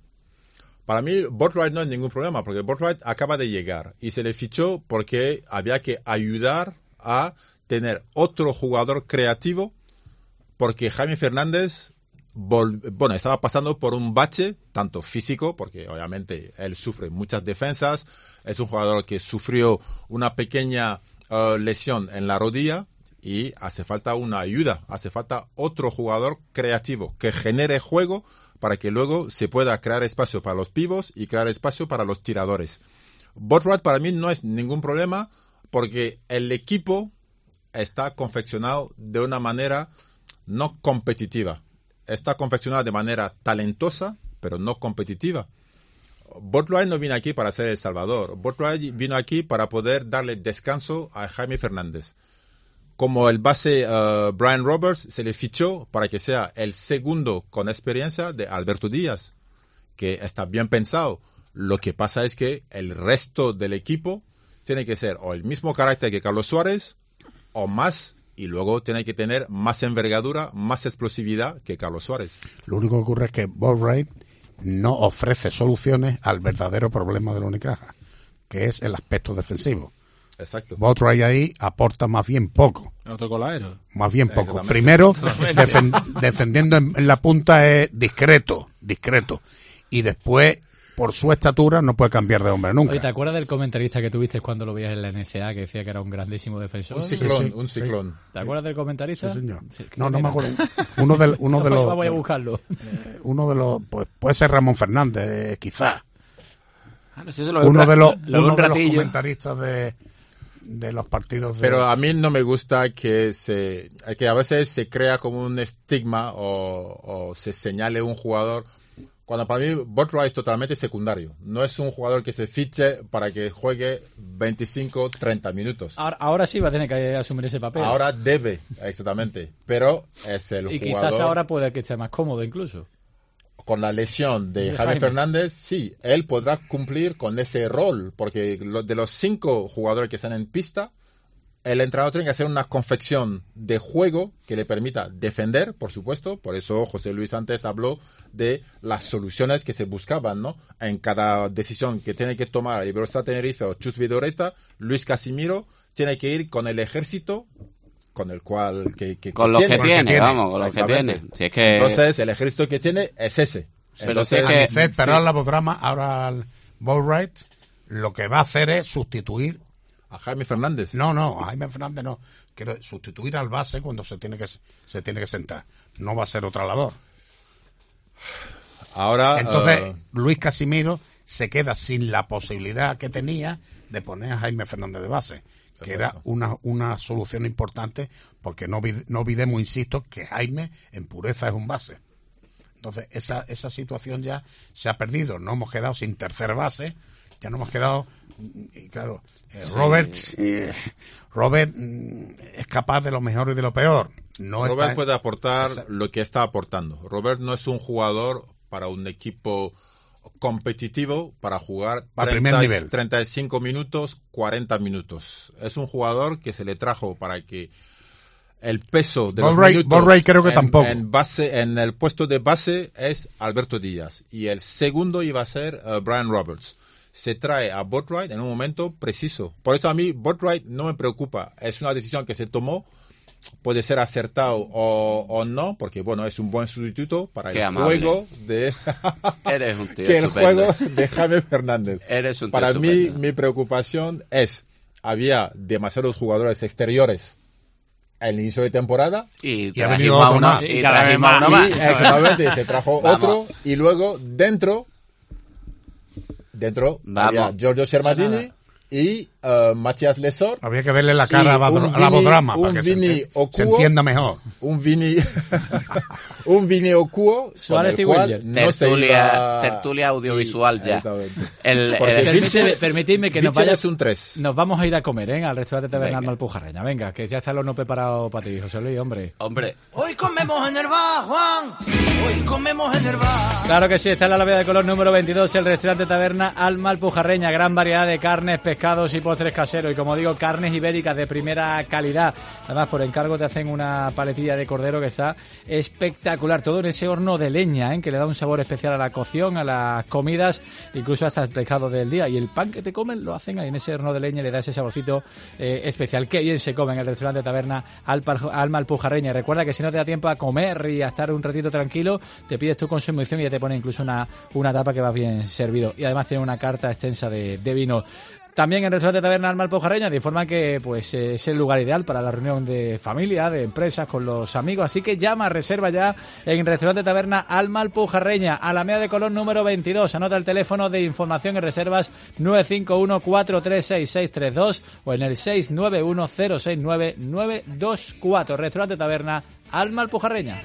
G: Para mí, Botwright no es ningún problema, porque Botwright acaba de llegar y se le fichó porque había que ayudar a tener otro jugador creativo, porque Jaime Fernández, bueno, estaba pasando por un bache, tanto físico, porque obviamente él sufre muchas defensas, es un jugador que sufrió una pequeña uh, lesión en la rodilla y hace falta una ayuda, hace falta otro jugador creativo que genere juego para que luego se pueda crear espacio para los pivos y crear espacio para los tiradores. Botwright para mí no es ningún problema porque el equipo está confeccionado de una manera no competitiva. Está confeccionado de manera talentosa, pero no competitiva. Botwright no vino aquí para ser El Salvador. Botwright vino aquí para poder darle descanso a Jaime Fernández. Como el base uh, Brian Roberts se le fichó para que sea el segundo con experiencia de Alberto Díaz, que está bien pensado. Lo que pasa es que el resto del equipo tiene que ser o el mismo carácter que Carlos Suárez o más, y luego tiene que tener más envergadura, más explosividad que Carlos Suárez.
H: Lo único que ocurre es que Botwright no ofrece soluciones al verdadero problema del Unicaja, que es el aspecto defensivo.
G: Exacto.
H: Botwright ahí aporta más bien poco.
I: Otro coladero.
H: Más bien poco. Primero, defen- defendiendo en, en la punta es discreto, discreto. Y después, por su estatura, no puede cambiar de hombre nunca.
F: Oye, ¿te acuerdas del comentarista que tuviste cuando lo veías en la N C A que decía que era un grandísimo defensor?
G: Un ciclón,
H: sí, sí,
G: un ciclón.
F: Sí. ¿Te acuerdas del comentarista?
H: Sí, señor.
F: Sí,
H: no, no
F: era?
H: me acuerdo. Uno de, uno de los...
F: Voy a buscarlo.
H: Eh, uno de los... Pues puede ser Ramón Fernández, eh, quizás.
I: Ah, no sé si lo
H: uno
I: un,
H: de los,
I: lo
H: uno
I: un
H: de los
I: ratillo.
H: comentaristas de... de los partidos de...
G: Pero a mí no me gusta que se que a veces se crea como un estigma o, o se señale un jugador Cuando para mí Botwright es totalmente secundario. No es un jugador que se fiche para que juegue veinticinco, treinta minutos.
F: Ahora, ahora sí va a tener que asumir ese papel.
G: Ahora debe, exactamente. Pero es el
F: y
G: jugador...
F: Y quizás ahora puede que esté más cómodo incluso.
G: Con la lesión de, de Jaime, Jaime Fernández, sí, él podrá cumplir con ese rol. Porque de los cinco jugadores que están en pista, el entrenador tiene que hacer una confección de juego que le permita defender, por supuesto. Por eso José Luis antes habló de las soluciones que se buscaban, ¿no? En cada decisión que tiene que tomar Iberostar Tenerife o Chus Vidorreta, Luis Casimiro tiene que ir con el ejército con el cual que, que,
E: con
G: que
E: los
G: tiene,
E: que tiene,
G: que tiene,
E: vamos, con los que tiene. Si es que...
G: Entonces el ejército que tiene es ese.
E: Pero
H: Entonces,
E: si es que...
H: pero sí. la Bodrama, ahora el Botwright, lo que va a hacer es sustituir
G: a Jaime Fernández.
H: No, no, a Jaime Fernández no. Quiero sustituir al base cuando se tiene que se tiene que sentar. No va a ser otra labor.
G: Ahora,
H: entonces
G: uh...
H: Luis Casimiro se queda sin la posibilidad que tenía de poner a Jaime Fernández de base, que Exacto. era una una solución importante, porque no no olvidemos, insisto, que Jaime en pureza es un base. Entonces esa esa situación ya se ha perdido. No hemos quedado sin tercer base, ya no hemos quedado. Y claro, eh, sí. Robert eh, Robert mm, es capaz de lo mejor y de lo peor. No
G: Robert
H: está...
G: puede aportar Esa... lo que está aportando. Robert no es un jugador para un equipo competitivo para jugar
H: para
G: treinta,
H: primer nivel.
G: treinta y cinco minutos, cuarenta minutos. Es un jugador que se le trajo para que el peso de
H: Ball
G: los
H: Ray,
G: minutos
H: Ball Ray creo que
G: en,
H: tampoco.
G: En, base, en el puesto de base es Alberto Díaz y el segundo iba a ser uh, Brian Roberts. Se trae a Botwright en un momento preciso. Por eso a mí Botwright no me preocupa. Es una decisión que se tomó. Puede ser acertado o, o no, porque bueno, es un buen sustituto para
E: Qué
G: el
E: amable.
G: juego de
E: Eres un tío
G: que el
E: estupendo.
G: juego de Jaime Fernández.
E: Eres un tío
G: para mí,
E: estupendo.
G: mi preocupación es había demasiados jugadores exteriores al inicio de temporada
E: y,
H: y ha venido otro
E: uno,
H: más.
E: y trajimos uno
G: y,
E: más.
G: exactamente, se trajo
E: Vamos.
G: otro y luego dentro Dentro
E: Vamos.
G: había Giorgio Sermadini y uh, Matías Lesor.
H: Había que verle la cara a, Badro, a la Bodrama para que se, ente, se entienda mejor.
G: Un Vini un Vini Okuo
F: Suárez y
G: William.
E: No tertulia, iba... tertulia audiovisual
G: y,
E: ya. El,
G: el,
F: permíteme, permitidme que nos, vaya,
G: es un tres.
F: Nos vamos a ir a comer, ¿eh? Al restaurante Taberna Malpujarreña. Venga, que ya está el horno preparado para ti, José Luis, hombre.
E: Hombre.
J: Hoy comemos en el bar, Juan. Hoy comemos en el bar.
F: Claro que sí, está en la Alameda de Colón número veintidós, el restaurante Taberna Alma Alpujarreña. Gran variedad de carnes, pescados y postres caseros. Y como digo, carnes ibéricas de primera calidad. Además, por encargo te hacen una paletilla de cordero que está espectacular. Todo en ese horno de leña, ¿eh? Que le da un sabor especial a la cocción, a las comidas, incluso hasta el pescado del día. Y el pan que te comen lo hacen ahí en ese horno de leña y le da ese saborcito eh, especial. Qué bien se come en el restaurante Taberna Alma Alpujarreña. Y recuerda que si no te da tiempo a comer y a estar un ratito tranquilo, te pides tu consumición y ya te pone incluso una, una tapa que va bien servido. Y además tiene una carta extensa de, de vino. También en el restaurante Taberna Alma Alpujarreña te informan que pues es el lugar ideal para la reunión de familia, de empresas, con los amigos. Así que llama, reserva ya en el restaurante Taberna Alma Alpujarreña, Alameda de Colón número veintidós. Anota el teléfono de información y reservas nueve cinco uno, cuatro tres seis, seis tres dos o en el seis nueve uno, cero seis nueve, nueve dos cuatro. Restaurante Taberna Alma Alpujarreña.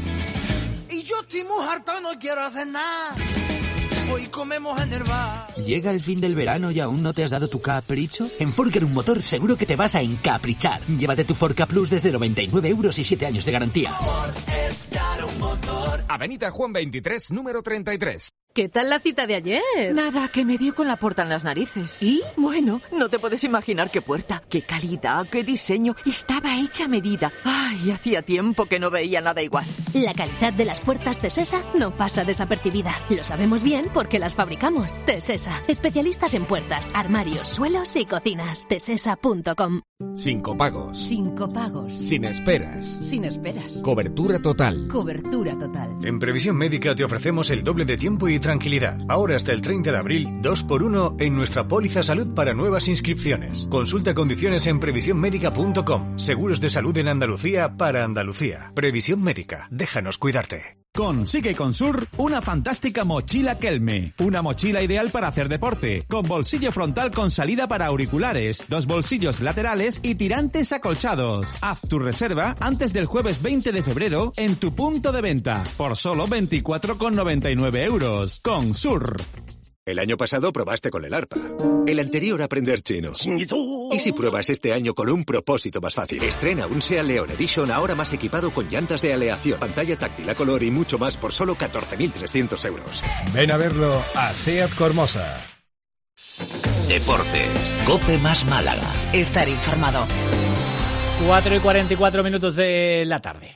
J: Y yo estoy muy harto, no quiero hacer nada. Hoy comemos en el bar.
K: ¿Llega el fin del verano y aún no te has dado tu capricho? En Forcar un motor seguro que te vas a encaprichar. Llévate tu Forca Plus desde noventa y nueve euros y siete años de garantía.
L: Un motor. Avenida Juan veintitrés, número treinta y tres.
M: ¿Qué tal la cita de ayer?
N: Nada, que me dio con la puerta en las narices.
M: ¿Y?
N: Bueno, no te puedes imaginar qué puerta, qué calidad, qué diseño. Estaba hecha a medida. Ay, hacía tiempo que no veía nada igual.
O: La calidad de las puertas Tesesa no pasa desapercibida. Lo sabemos bien porque las fabricamos. Tesesa, especialistas en puertas, armarios, suelos y cocinas. Tesesa punto com.
L: Sin copagos.
O: Sin copagos.
L: Sin esperas.
O: Sin esperas.
L: Cobertura total.
O: Cobertura total.
P: En Previsión Médica te ofrecemos el doble de tiempo y
M: tranquilidad. Ahora hasta el treinta de abril, dos por uno en nuestra póliza salud para nuevas inscripciones. Consulta condiciones en previsión médica punto com. Seguros de salud en Andalucía para Andalucía. Previsión Médica. Déjanos cuidarte.
C: Consigue con Sur una fantástica mochila Kelme. Una mochila ideal para hacer deporte, con bolsillo frontal con salida para auriculares, dos bolsillos laterales y tirantes acolchados. Haz tu reserva antes del jueves veinte de febrero en tu punto de venta, por solo veinticuatro con noventa y nueve euros. Con Sur.
P: El año pasado probaste con el arpa. El anterior aprender chino. ¿Y si pruebas este año con un propósito más fácil? Estrena un SEAT León Edition ahora más equipado con llantas de aleación, pantalla táctil a color y mucho más por solo catorce mil trescientos euros.
Q: Ven a verlo a SEAT Cormosa.
B: Deportes. COPE más Málaga.
N: Estar informado.
F: cuatro y cuarenta y cuatro minutos de la tarde.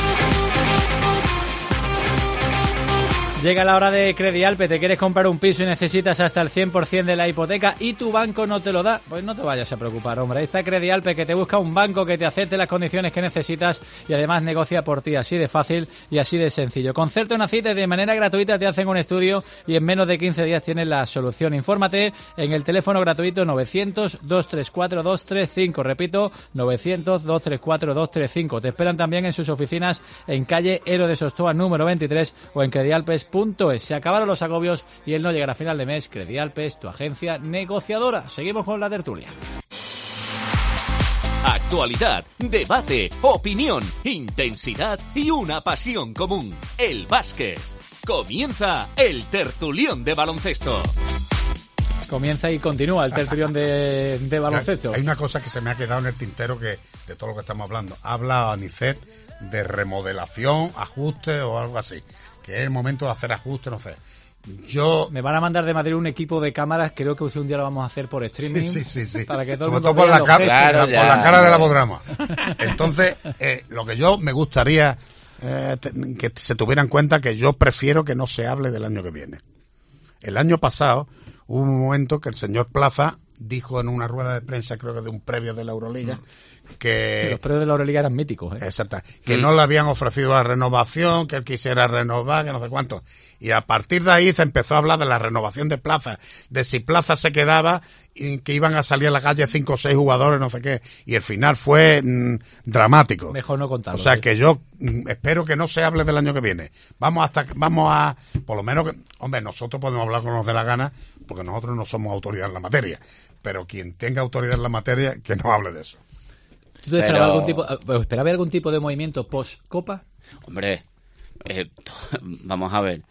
F: Llega la hora de Credialpe, te quieres comprar un piso y necesitas hasta el cien por ciento de la hipoteca y tu banco no te lo da, pues no te vayas a preocupar, hombre. Ahí está Credialpe, que te busca un banco que te acepte las condiciones que necesitas y además negocia por ti, así de fácil y así de sencillo. Concerta una cita y de manera gratuita te hacen un estudio y en menos de quince días tienes la solución. Infórmate en el teléfono gratuito novecientos, dos tres cuatro, dos tres cinco, repito, novecientos, dos tres cuatro, dos tres cinco. Te esperan también en sus oficinas en calle Ero de Sostoa número veintitrés o en credialpes punto es. Se acabaron los agobios y él no llegará a final de mes. Credialpes, tu agencia negociadora. Seguimos con la tertulia.
D: Actualidad, debate, opinión, intensidad y una pasión común. El básquet. Comienza el tertulión de baloncesto.
F: Comienza y continúa el tertulión de, de baloncesto.
H: Hay una cosa que se me ha quedado en el tintero que de todo lo que estamos hablando. Habla Anicet de remodelación, ajuste o algo así. Que es el momento de hacer ajustes, no sé. Yo...
F: Me van a mandar de Madrid un equipo de cámaras, creo que un día lo vamos a hacer por streaming.
H: Sí, sí, sí. sí.
F: Para que todo
H: Sobre
F: el
H: todo
F: mundo
H: por la,
F: vea
H: cara,
F: claro,
H: por
F: ya,
H: la cara
F: ya.
H: del apodrama. Entonces, eh, lo que yo me gustaría eh, que se tuviera en cuenta que yo prefiero que no se hable del año que viene. El año pasado hubo un momento que el señor Plaza dijo en una rueda de prensa, creo que de un previo de la Euroliga, mm. que...
F: Sí, los previos de la Euroliga eran míticos, ¿eh?
H: Exacto. Que
F: mm.
H: no le habían ofrecido la renovación, que él quisiera renovar, que no sé cuánto. Y a partir de ahí se empezó a hablar de la renovación de Plaza, de si Plaza se quedaba, y que iban a salir a la calle cinco o seis jugadores, no sé qué. Y el final fue mmm, dramático.
F: Mejor no contarlo.
H: O sea
F: ¿sí?
H: que yo mmm, espero que no se hable del año que viene. Vamos hasta, vamos a, por lo menos, que, hombre, nosotros podemos hablar con nos dé la gana, porque nosotros no somos autoridad en la materia. Pero quien tenga autoridad en la materia, que no hable de eso.
F: ¿Tú te esperabas algún tipo, esperabas algún tipo de movimiento post-Copa?
E: Hombre, eh, vamos a ver.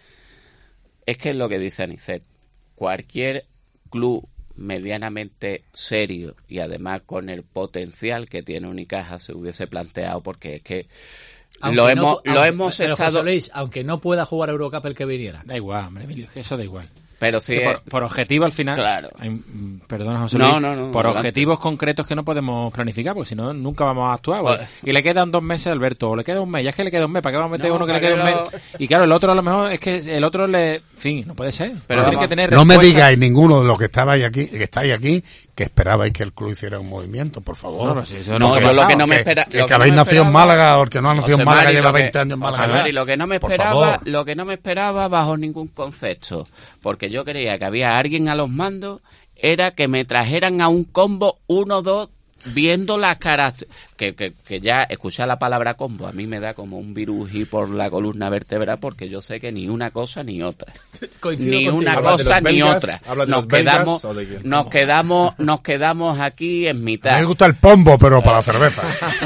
E: Es que es lo que dice Anicet. Cualquier club medianamente serio y además con el potencial que tiene Unicaja se hubiese planteado, porque es que aunque lo hemos,
F: no,
E: lo
F: aunque,
E: hemos
F: pero
E: estado...
F: José Luis, aunque no pueda jugar Eurocup el que viniera.
I: Da igual, hombre, Emilio, que eso da igual.
E: Pero sí,
I: por, por objetivo al final,
E: claro.
I: Hay, perdona José
E: no,
I: Luis,
E: no, no,
I: por
E: adelante.
I: objetivos concretos que no podemos planificar, porque si no, nunca vamos a actuar. Pues, y le quedan dos meses a Alberto, o le queda un mes, ya es que le queda un mes, ¿para qué vamos a meter
E: no,
I: uno que le quede un mes? Y claro, el otro a lo mejor es que el otro le... En fin, no puede ser.
E: Pero
I: tiene que tener
H: no me digáis ninguno de los que estabais aquí, que estáis aquí, que esperabais que el club hiciera un movimiento, por favor.
I: No, no, si eso
E: no,
I: no
E: yo lo que no me
H: que,
E: espera...
H: Que, que, que habéis
E: no
H: nacido en Málaga, o el que no ha nacido en Málaga
E: Mari,
H: lleva
E: que,
H: veinte años en Málaga.
E: Mari, lo que no me esperaba, lo que no me esperaba bajo ningún concepto, porque yo creía que había alguien a los mandos, era que me trajeran a un combo uno dos viendo las caras, que, que, que ya escuchar la palabra combo a mí me da como un virus y por la columna vertebral, porque yo sé que ni una cosa ni otra.
F: Coincido
E: ni
F: contigo.
E: una cosa ni otra. Nos quedamos, nos quedamos, nos quedamos aquí en mitad.
H: A mí me gusta el pombo, pero para la cerveza.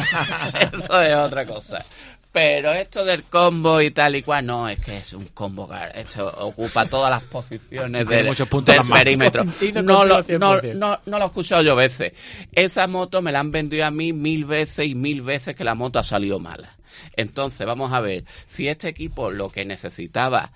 E: Eso es otra cosa. Pero esto del combo y tal y cual, no, es que es un combo, esto ocupa todas las posiciones del,
I: muchos puntos
E: del perímetro.
F: no,
E: No lo, no, no, no lo he escuchado yo veces. Esa moto me la han vendido a mí mil veces y mil veces que la moto ha salido mala. Entonces, vamos a ver, si este equipo lo que necesitaba,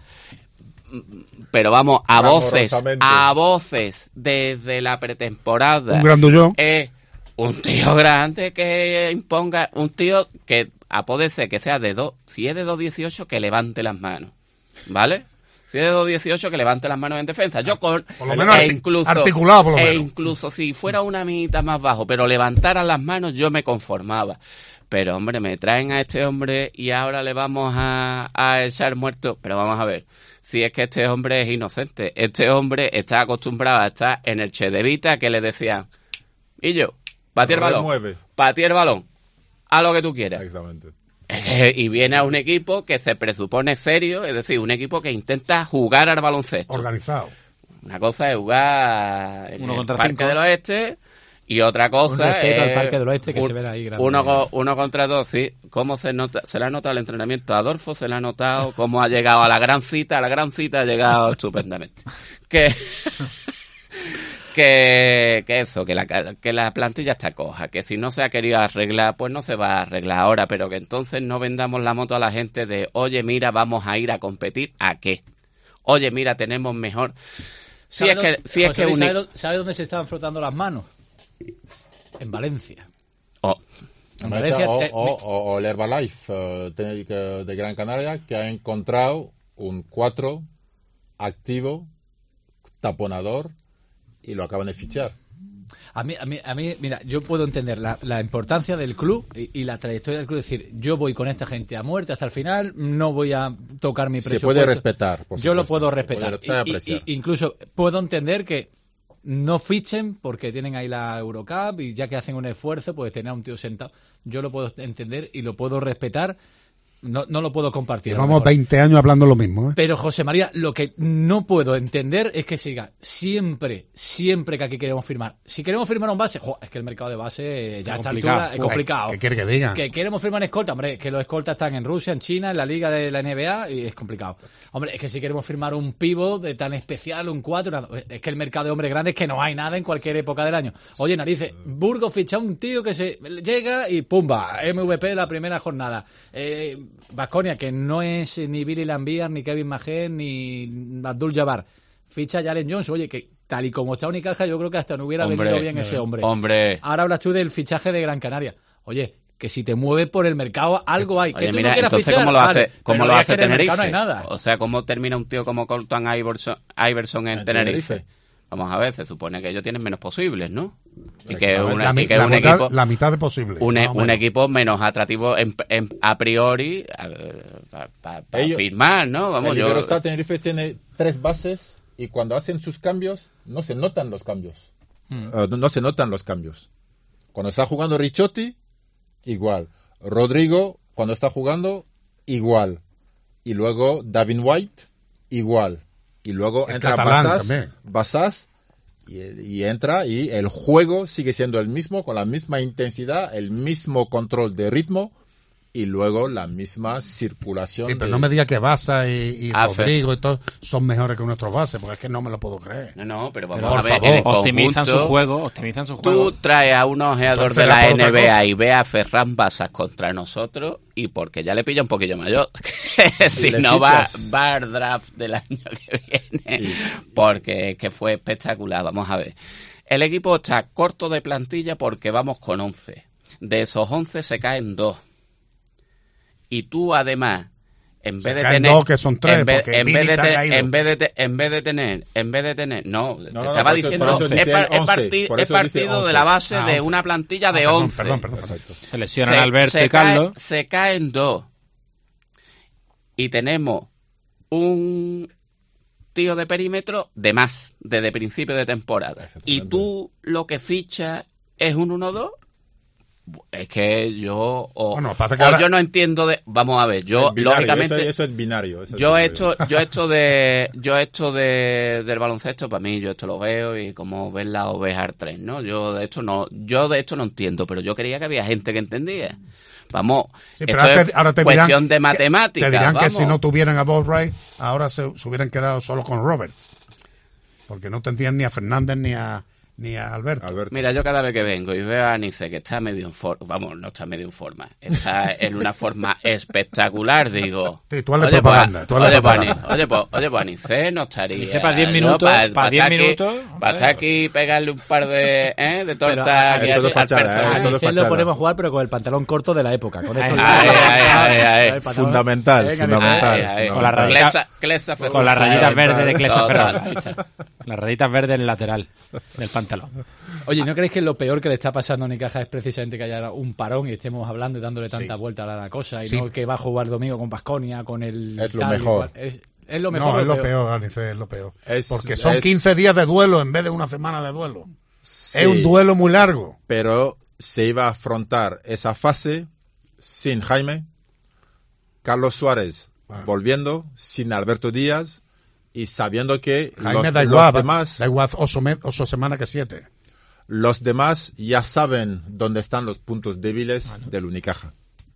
E: pero vamos, a voces, a voces desde la pretemporada.
H: Un grandullón.
E: Es un tío grande que imponga, un tío que a poder ser que sea de dos, si es de dos dieciocho, que levante las manos, ¿vale? Si es de dos dieciocho, que levante las manos en defensa. Yo con...
H: Por lo menos
E: e
H: artic-
E: incluso,
H: articulado, por lo
E: e
H: menos.
E: incluso si fuera una mitad más bajo, pero levantaran las manos, yo me conformaba. Pero, hombre, me traen a este hombre y ahora le vamos a, a echar muerto. Pero vamos a ver, si es que este hombre es inocente. Este hombre está acostumbrado a estar en el Che de Vita, que le decían, y yo, patí el balón, patí el balón, a lo que tú quieras.
G: Exactamente.
E: Eh, y viene a un equipo que se presupone serio, es decir, un equipo que intenta jugar al baloncesto.
H: Organizado.
E: Una cosa es jugar en
F: Uno
E: el
F: contra
E: Parque
F: cinco.
E: del Oeste y otra cosa
F: Un respeto
E: es...
F: al Parque del Oeste que
E: un-
F: se ve ahí grande.
E: Uno, co- uno contra dos, sí. ¿Cómo se nota? ¿Se le ha notado el entrenamiento a Adolfo? ¿Se le ha notado cómo ha llegado a la gran cita? A la gran cita ha llegado estupendamente. Que... Que, que eso, que la, que la plantilla está coja, que si no se ha querido arreglar, pues no se va a arreglar ahora, pero que entonces no vendamos la moto a la gente de, oye, mira, vamos a ir a competir, ¿a qué? Oye, mira, tenemos mejor... Si es que... Si es que
F: ¿sabe,
E: uni-
F: dónde- ¿Sabe dónde se estaban frotando las manos? En Valencia.
E: Oh.
F: En Valencia,
G: o,
F: eh,
G: o, o, o el Herbalife eh, técnico de Gran Canaria, que ha encontrado un cuatro activo, taponador, y lo acaban de fichar.
F: A mí, a mí, a mí, mira, yo puedo entender la, la importancia del club y, y la trayectoria del club. Es decir, yo voy con esta gente a muerte hasta el final, no voy a tocar mi
G: Se
F: presupuesto.
G: puede respetar, por
F: Yo lo
G: supuesto.
F: puedo
G: Se
F: respetar.
G: puede respetar y
F: Y- y-
G: apreciar.
F: y- incluso puedo entender que no fichen porque tienen ahí la Eurocup y ya que hacen un esfuerzo, pues tener a un tío sentado. Yo lo puedo entender y lo puedo respetar. No, no lo puedo compartir. a lo
H: Llevamos
F: mejor.
H: veinte años hablando lo mismo, ¿eh?
F: Pero, José María, lo que no puedo entender es que siga siempre, siempre que aquí queremos firmar. Si queremos firmar un base, jo, es que el mercado de base ya a esta
H: complicado.
F: altura es
H: Uf,
F: complicado.
H: ¿qué quiere que diga?
F: Que queremos firmar en escolta, hombre, es que los escoltas están en Rusia, en China, en la liga de la N B A y es complicado. Hombre, es que si queremos firmar un pivot de tan especial, un cuatro, nada, es que el mercado de hombres grandes es que no hay nada en cualquier época del año. Oye, narices, Burgos ficha un tío que se llega y pumba, M V P la primera jornada. Eh, Baskonia, que no es ni Billy Lambier, ni Kevin Magen, ni Abdul Jabbar. Ficha Jalen Jones. Oye, que tal y como está Unicaja, yo creo que hasta no hubiera
E: Hombre,
F: venido bien ese hombre.
E: hombre.
F: Ahora hablas tú del fichaje de Gran Canaria. Oye, que si te mueves por el mercado, algo hay.
E: Oye,
F: que tú
E: mira,
F: no quieras
E: entonces,
F: fichar,
E: ¿cómo lo
F: vale,
E: hace, cómo
F: pero
E: lo
F: ya
E: hace
F: que en el mercado
E: Tenerife?
F: no hay nada.
E: O sea, ¿cómo termina un tío como Colton Iverson, Iverson en,
G: En
E: Tenerife?
G: Tenerife.
E: Vamos a ver, se supone que ellos tienen menos posibles, ¿no? Y
H: La
E: que, una,
H: mi-
E: y que
H: la
E: un
H: mitad-
E: equipo...
H: la mitad de posible,
E: Un,
H: más o
E: un
H: menos.
E: equipo menos atractivo en, en- a priori para
G: Ellos-
E: firmar, ¿no? Vamos,
G: el
E: yo...
G: Iberostar Tenerife tiene tres bases y cuando hacen sus cambios no se notan los cambios.
F: Mm.
G: Eh, no, no se notan los cambios. Cuando está jugando Ricciotti, igual. Rodrigo, cuando está jugando, igual. Y luego Davin White, igual. Y luego
H: El
G: entra
H: catalán
G: Basas,
H: también.
G: Basas y, y entra y el juego sigue siendo el mismo, con la misma intensidad, el mismo control de ritmo y luego la misma circulación.
H: Sí, pero
G: de-
H: no me digas que Baza y, y
E: Ah,
H: Rodrigo y todo son mejores que nuestros bases, porque es que no me lo puedo creer.
E: No, no, pero vamos
H: Pero,
E: a
H: por
E: ver,
H: favor,
E: en el
I: optimizan
E: conjunto,
I: su juego, optimizan su
E: Tú
I: juego.
E: traes a un ojeador
H: Entonces
E: de
H: era
E: la
H: por otra
E: N B A
H: cosa.
E: y ve a Ferran Basas contra nosotros y porque ya le pilla un poquillo mayor. si
G: le
E: no va,
G: fichas.
E: va al draft del año que viene. Porque es que fue espectacular. Vamos a ver. El equipo está corto de plantilla porque vamos con once. De esos once se caen dos. Y tú además, en
H: Se
E: vez de
H: caen
E: tener,
H: dos, que son tres,
E: en vez,
H: porque
E: en vez
H: Billy
E: de
H: está
E: te-
H: caído.
E: en vez de te- en vez de tener, en vez de tener, no, te
G: no, no,
E: estaba
G: por eso-
E: diciendo,
G: por eso
E: es,
G: dice
E: par- es
G: once,
E: parti-
G: por
E: es
G: eso dice
E: partido
G: once.
E: de la base
H: Ah,
E: de
H: once.
E: una plantilla
H: Ah,
E: de
H: perdón,
E: once.
H: Perdón, perdón,
G: Exacto.
I: Se lesionan Alberto
E: se
I: y Carlos.
E: cae- se caen dos. Y tenemos un tío de perímetro de más, desde principio de temporada. Y tú lo que fichas es un uno dos. Es que yo o,
H: Bueno, pasa que
E: o
H: ahora-
E: yo no entiendo de vamos a ver, yo
G: Es binario,
E: lógicamente
G: eso, eso es binario. eso es
E: yo
G: binario.
E: esto yo esto de yo esto de del baloncesto para mí yo esto lo veo y como ver la oveja tres, ¿no? Yo de esto no yo de esto no entiendo, pero yo creía que había gente que entendía. Vamos,
H: Sí, pero
E: esto
H: ahora
E: es
H: te, ahora te
E: cuestión
H: dirán
E: de
H: que-
E: matemáticas.
H: Te dirán que
E: vamos.
H: si no tuvieran a Bob Wright, ahora se, se hubieran quedado solo con Roberts. Porque no tendrían ni a Fernández ni a ni a Alberto.
G: Alberto.
E: Mira, yo cada vez que vengo y veo a Anice que está medio en forma, vamos, no está medio en forma, está en una forma espectacular, digo.
H: Sí, tú hazle
E: oye,
H: propaganda.
E: Pues,
H: Tú hazle
E: oye, pues,
H: propaganda.
E: oye, pues, oye, pues Anice no estaría.
I: Anice para diez minutos,
E: ¿no? Para,
I: para diez
E: estar
I: minutos,
E: Aquí, para estar aquí y pegarle un par de, ¿eh? de tortas
F: a-
E: aquí
G: todo
E: al- al
G: fachada, ¿eh?
E: personaje.
G: todo
F: A Nicel lo
G: fachada.
F: ponemos a jugar, pero con el pantalón corto de la época. Con esto
E: Ay, ay, ay, ay.
F: El pantalón-
G: Fundamental,
F: Venga,
G: fundamental.
E: Ay, ay,
I: Con la
G: fundamental.
I: rayita-
E: Clesa- Clesa Ferrol.
I: Con las rayitas verdes de Clesa
E: Total.
I: Ferrol. Ahí está. Las rayitas verdes en el lateral del pantalón.
F: Oye, ¿no creéis que lo peor que le está pasando a Unicaja es precisamente que haya un parón y estemos hablando y dándole tanta
H: Sí.
F: vuelta a la cosa y
H: Sí.
F: no que va a jugar domingo con Baskonia, con el
G: Es lo
F: tal y
G: mejor.
F: cual? Es, es lo mejor.
H: No,
F: o
H: es lo
F: peor?
H: peor, Anice, es lo peor.
G: Es-
H: Porque son
G: es-
H: quince días de duelo en vez de una semana de duelo.
G: Sí,
H: Es un duelo muy largo.
G: pero se iba a afrontar esa fase sin Jaime, Carlos Suárez volviendo, sin Alberto Díaz y sabiendo que
H: Jaime
G: los,
H: da
G: los
H: igual, va-
G: demás
H: da igual ocho, me- ocho semanas que siete.
G: los demás ya saben dónde están los puntos débiles del Unicaja.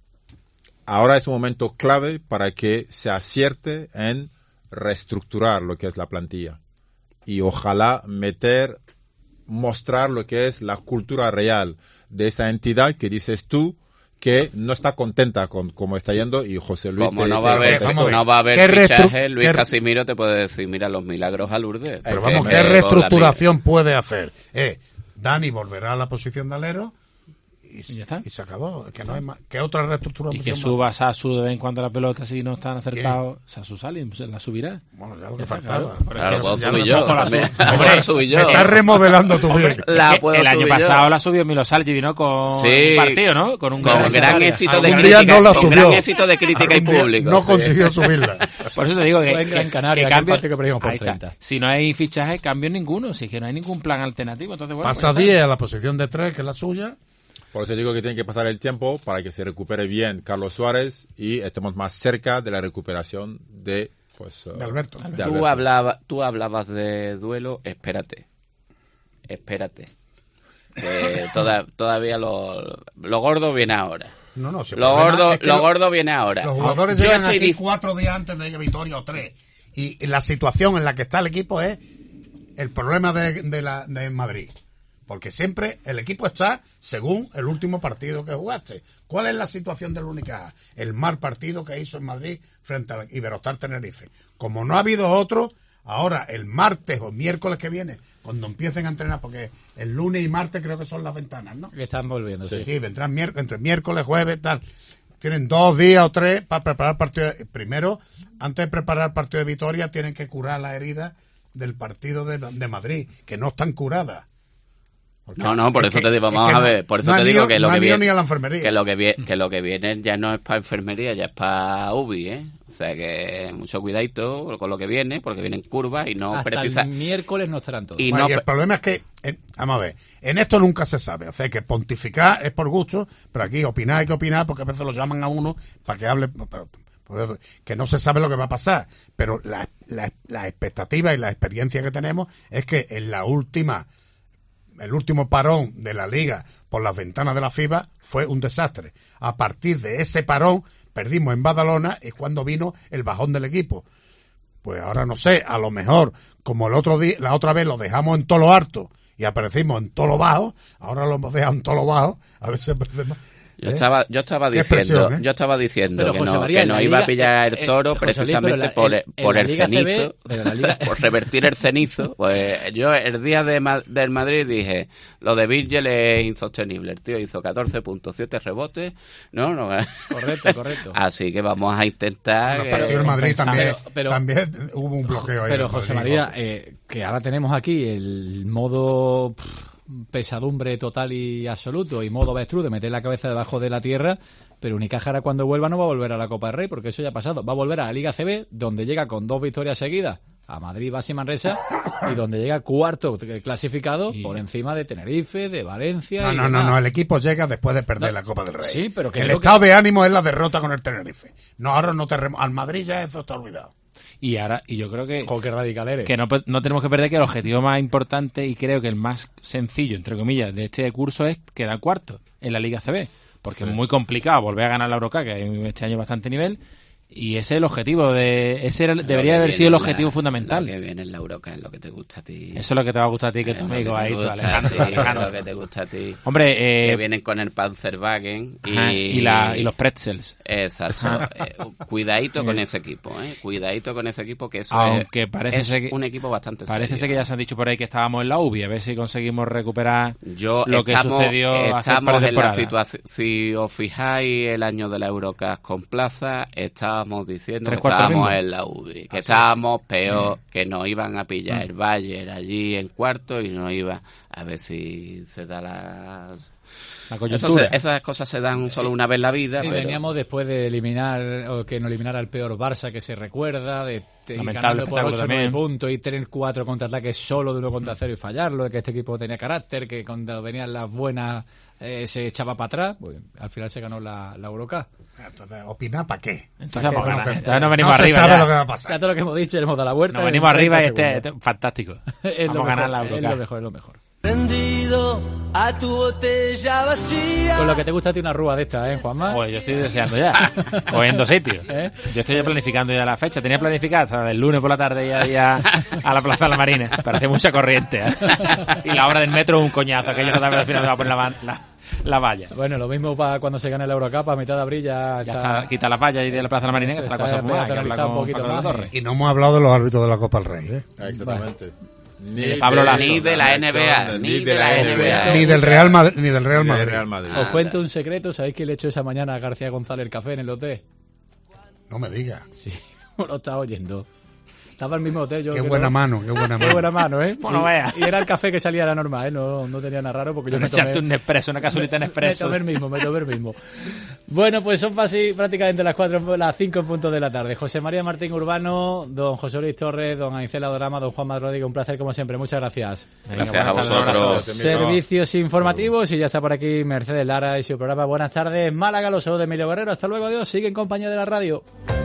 G: Ahora es un momento clave para que se acierte en reestructurar lo que es la plantilla y ojalá meter, mostrar lo que es la cultura real de esa entidad que dices tú que no está contenta con cómo está yendo y José Luis
E: Como
G: te-
E: no va a
G: te
E: haber,
G: contestó.
E: no va a haber
H: ¿Qué restru-
E: fichaje, Luis
H: qué-
E: Casimiro te puede decir, mira, los milagros a Lourdes.
H: Pero
E: Es
H: vamos,
E: que
H: ¿qué
E: con la
H: reestructuración puede hacer? Eh, Dani volverá a la posición de alero y,
I: Y ya está.
H: y se acabó. Es que no hay más. ¿Qué otra reestructuración?
I: Y que
H: más?
I: suba Sasu de vez en cuando la pelota si no están acertados. Sasu sale y se la subirá.
H: Bueno, ya lo
I: Ya
H: que
I: está,
H: faltaba.
I: claro.
E: Claro, lo puedo
H: Ya
E: subir
H: lo-
E: yo.
I: poco la
E: también.
I: subo.
E: Hombre, lo subí yo.
H: Me estás remodelando tu vida.
E: La
I: Que
E: puedo
I: el año
E: subir
I: pasado
E: yo.
I: la subió Milosalji, vino con
E: Sí.
I: un partido, ¿no? Con un
E: Con
I: gran,
E: gran
I: historia.
E: éxito de
H: Algún día
E: crítica,
H: no la
E: con
H: subió.
E: gran éxito de crítica y
H: Algún día
E: público.
H: no
E: Sí.
H: consiguió subirla.
I: Por eso te digo que,
F: Fue en Gran
I: que-
F: Canaria,
I: que
F: aquel
I: cambios-
F: partido que perdimos por
I: ahí está.
F: treinta.
I: Si no hay fichaje, cambios ninguno. Si es que no hay ningún plan alternativo, entonces bueno.
H: Pasa
I: pues ya está.
H: diez a la posición de tres, que es la suya.
G: Por eso digo que tiene que pasar el tiempo para que se recupere bien Carlos Suárez y estemos más cerca de la recuperación de pues uh,
H: De Alberto.
G: de
E: Tú,
G: Alberto.
E: hablaba, tú hablabas de duelo, espérate. Espérate. Que toda- todavía lo, lo gordo viene ahora.
H: No, no, si el
E: Lo
H: problema
E: gordo,
H: es que
E: lo
H: lo-
E: gordo viene ahora.
H: Los jugadores
E: Yo
H: llegan
E: estoy
H: aquí
E: dic-
H: cuatro días antes de Vitoria o tres. Y, y la situación en la que está el equipo es el problema de, de, la, de Madrid. Porque siempre el equipo está según el último partido que jugaste. ¿Cuál es la situación del Unicaja? El mal partido que hizo en Madrid frente a Iberostar Tenerife. Como no ha habido otro, ahora el martes o miércoles que viene, cuando empiecen a entrenar, porque el lunes y martes creo que son las ventanas, ¿no?
F: Que están volviendo,
H: Sí,
F: sí.
H: sí, vendrán miérc- entre miércoles, jueves, tal. Tienen dos días o tres para preparar el partido. de- Primero, antes de preparar el partido de Vitoria, tienen que curar las heridas del partido de, de Madrid, que no están curadas. Porque
E: No, no, por
H: es
E: eso
H: que-
E: te digo,
H: es
E: vamos
H: que
E: a
H: no-
E: ver, por eso
H: no
E: te
H: han
E: digo
H: ido-
E: que lo
H: no
E: que
H: han ido
E: viene,
H: ni a la enfermería.
E: que lo que viene, que lo que viene ya no es para enfermería, ya es para U B I, ¿eh? O sea que mucho cuidadito con lo que viene, porque vienen curvas y no
F: Hasta
E: precisa.
F: el miércoles no estarán todos.
E: Y
H: Bueno,
E: no
H: y el
E: pe-
H: problema es que, en- vamos a ver, en esto nunca se sabe. O sea, que pontificar es por gusto, pero aquí opinar hay que opinar porque a veces lo llaman a uno para que hable, pero- por eso, que no se sabe lo que va a pasar. Pero la, la, la expectativa y la experiencia que tenemos es que en la última, el último parón de la liga por las ventanas de la FIBA fue un desastre. A partir de ese parón perdimos en Badalona y cuando vino el bajón del equipo. Pues ahora no sé, a lo mejor, como el otro día, la otra vez lo dejamos en todo lo alto y aparecimos en todo lo bajo, ahora lo hemos dejado en todo lo bajo, a ver si aparecemos.
E: Yo
H: ¿eh?
E: estaba, yo estaba
H: Qué
E: diciendo,
H: expresión, ¿eh?
E: yo estaba diciendo
F: Pero,
E: que
F: José
E: no,
F: María,
E: que
F: en
E: no
F: la
E: iba a
F: Liga-
E: pillar
F: eh,
E: el toro
F: eh, José Luis,
E: precisamente
F: pero la-
E: por,
F: en-
E: por
F: en
E: el
F: la Liga C B,
E: cenizo,
F: pero la Liga-
E: por revertir el cenizo. Pues yo el día de Ma- del Madrid dije, lo de Virgil es insostenible. El tío hizo catorce punto siete rebotes, no, no.
F: Correcto, correcto.
E: Así que vamos a intentar.
H: Bueno, el partido del Madrid también,
F: Pero- pero-
H: también hubo un bloqueo ahí.
F: Pero
H: en
F: José
H: Madrid,
F: María,
H: José.
F: eh, que ahora tenemos aquí el modo pff, pesadumbre total y absoluto y modo avestruz de meter la cabeza debajo de la tierra, pero Unicaja ahora cuando vuelva no va a volver a la Copa del Rey porque eso ya ha pasado, va a volver a la Liga C B donde llega con dos victorias seguidas a Madrid, Barça y Manresa y donde llega cuarto clasificado por encima de Tenerife, de Valencia
H: No,
F: y
H: no, no,
F: demás.
H: no, el equipo llega después de perder
F: No,
H: la Copa del Rey.
F: sí, pero que
H: el
F: es lo que-
H: estado de ánimo es la derrota con el Tenerife. No, ahora no te remo- al Madrid ya eso está olvidado.
I: Y ahora, y yo creo que,
F: Jo, qué radical eres.
I: que no, pe- no tenemos que perder que el objetivo más importante y creo que el más sencillo, entre comillas, de este curso es quedar cuarto en la Liga C B. Porque es muy complicado volver a ganar la Eurocup, que hay este año bastante nivel, Y ese es el objetivo, de ese era, debería haber sido el objetivo la, fundamental.
E: Lo que viene en la Eurocup es lo que te gusta a ti.
I: Eso es lo que te va a gustar a ti, que tu amigo ahí, tu Alejandro.
E: Alejandro. Lo que te gusta a ti.
I: Hombre, eh,
E: que vienen con el Panzerwagen y,
I: ajá, y, la, y los pretzels.
E: Exacto. eh, cuidadito con ese equipo, ¿eh? Cuidadito con ese equipo, que eso
I: Aunque
E: es,
I: parece
E: es
I: ser que,
E: un equipo bastante
I: parece
E: serio.
I: ser que ya se han dicho por ahí que estábamos en la U B I, a ver si conseguimos recuperar
E: Yo,
I: lo que
E: estamos,
I: sucedió hace
E: estamos
I: par de
E: en la
I: temporadas.
E: situación, si os fijáis, el año de la Eurocup con Plaza, estábamos diciendo
I: Tres
E: que estábamos
I: mismo.
E: en la U B I, que
I: Así
E: estábamos peor,
I: mm.
E: que nos iban a pillar
I: mm.
E: el Bayern allí en cuarto y nos iba a ver si se da las...
I: La coyuntura.
E: Eso se, esas cosas se dan solo una vez en la vida.
F: Y
E: pero...
F: veníamos después de eliminar, o que nos eliminara el peor Barça que se recuerda, de, de ir
I: Lamentable
F: ganando por ocho o
I: también.
F: nueve puntos y tener cuatro contraataques solo de uno contra cero y fallarlo, de que este equipo tenía carácter, que cuando venían las buenas eh, se echaba para atrás. Pues, al final se ganó la, la Eurocup.
H: Entonces, ¿opinar para qué?
I: Entonces,
H: ¿Para qué?
I: vamos,
H: Bueno,
I: entonces nos venimos
H: no
I: arriba.
H: se sabe
I: Ya.
H: lo que va a pasar.
F: Ya todo lo que hemos dicho, le hemos dado la vuelta.
I: Nos
F: en
I: venimos arriba y
F: treinta
I: este, este fantástico.
F: es
I: Vamos
F: lo
I: a ganar
F: mejor,
I: la
F: es
I: Eurocup.
F: lo mejor, es lo mejor.
J: Prendido a tu botella vacía.
F: Con lo que te gusta a ti una rúa de esta, ¿eh, Juanma?
I: Pues yo estoy deseando ya, cogiendo sitio.
F: ¿Eh?
I: Yo estoy ya planificando ya la fecha. Tenía planificada hasta el lunes por la tarde ya, ya a la Plaza de la Marina. Pero hace mucha corriente. ¿eh? Y la hora del metro es un coñazo, que yo no sabía al final me va a poner la, la, la valla.
F: Bueno, lo mismo para cuando se gane la Eurocup, a mitad de abril ya,
I: Ya
F: está...
I: está, quita la valla y de la Plaza de la Marina, que
F: Eso,
I: está la
F: está
I: cosa muy mal. Que habla
F: peatonalizado
I: con
F: un poquito
I: Paco de la
F: más.
I: Torre.
H: Y no hemos hablado de los árbitros de la Copa del Rey, ¿eh?
G: Exactamente. Ni
I: de Pablo Lasso.
E: Ni de la N B A, ni de la N B A.
H: Ni del Real Madrid. Ni del Real
G: Ni del
H: Madrid.
G: Real Madrid.
F: Os cuento un secreto, ¿sabéis quién le echó esa mañana a García González el café en el hotel?
H: No me digas.
F: Sí, lo estaba oyendo. Estaba en el mismo hotel. Yo
H: Qué
F: creo.
H: buena mano, qué buena
F: Qué
H: mano.
F: buena mano, ¿eh?
I: Bueno,
F: y,
I: vea.
F: y era el café que salía a la norma, ¿eh? No, no tenía nada raro porque yo
I: No
F: me tomé...
I: echaste un Nespresso, una casulita en
F: Me
I: Nespresso.
F: tomé el mismo, me tomé el mismo. Bueno, pues son casi prácticamente las cuatro, las cinco en punto de la tarde. José María Martín Urbano, don José Luis Torres, don Anicela Dorama, don Juan Rodríguez, un placer como siempre. Muchas gracias.
E: Gracias a vosotros.
F: Servicios informativos y ya está por aquí Mercedes Lara y su programa Buenas tardes Málaga, los ojos de Emilio Guerrero. Hasta luego, adiós. Sigue en compañía de la radio.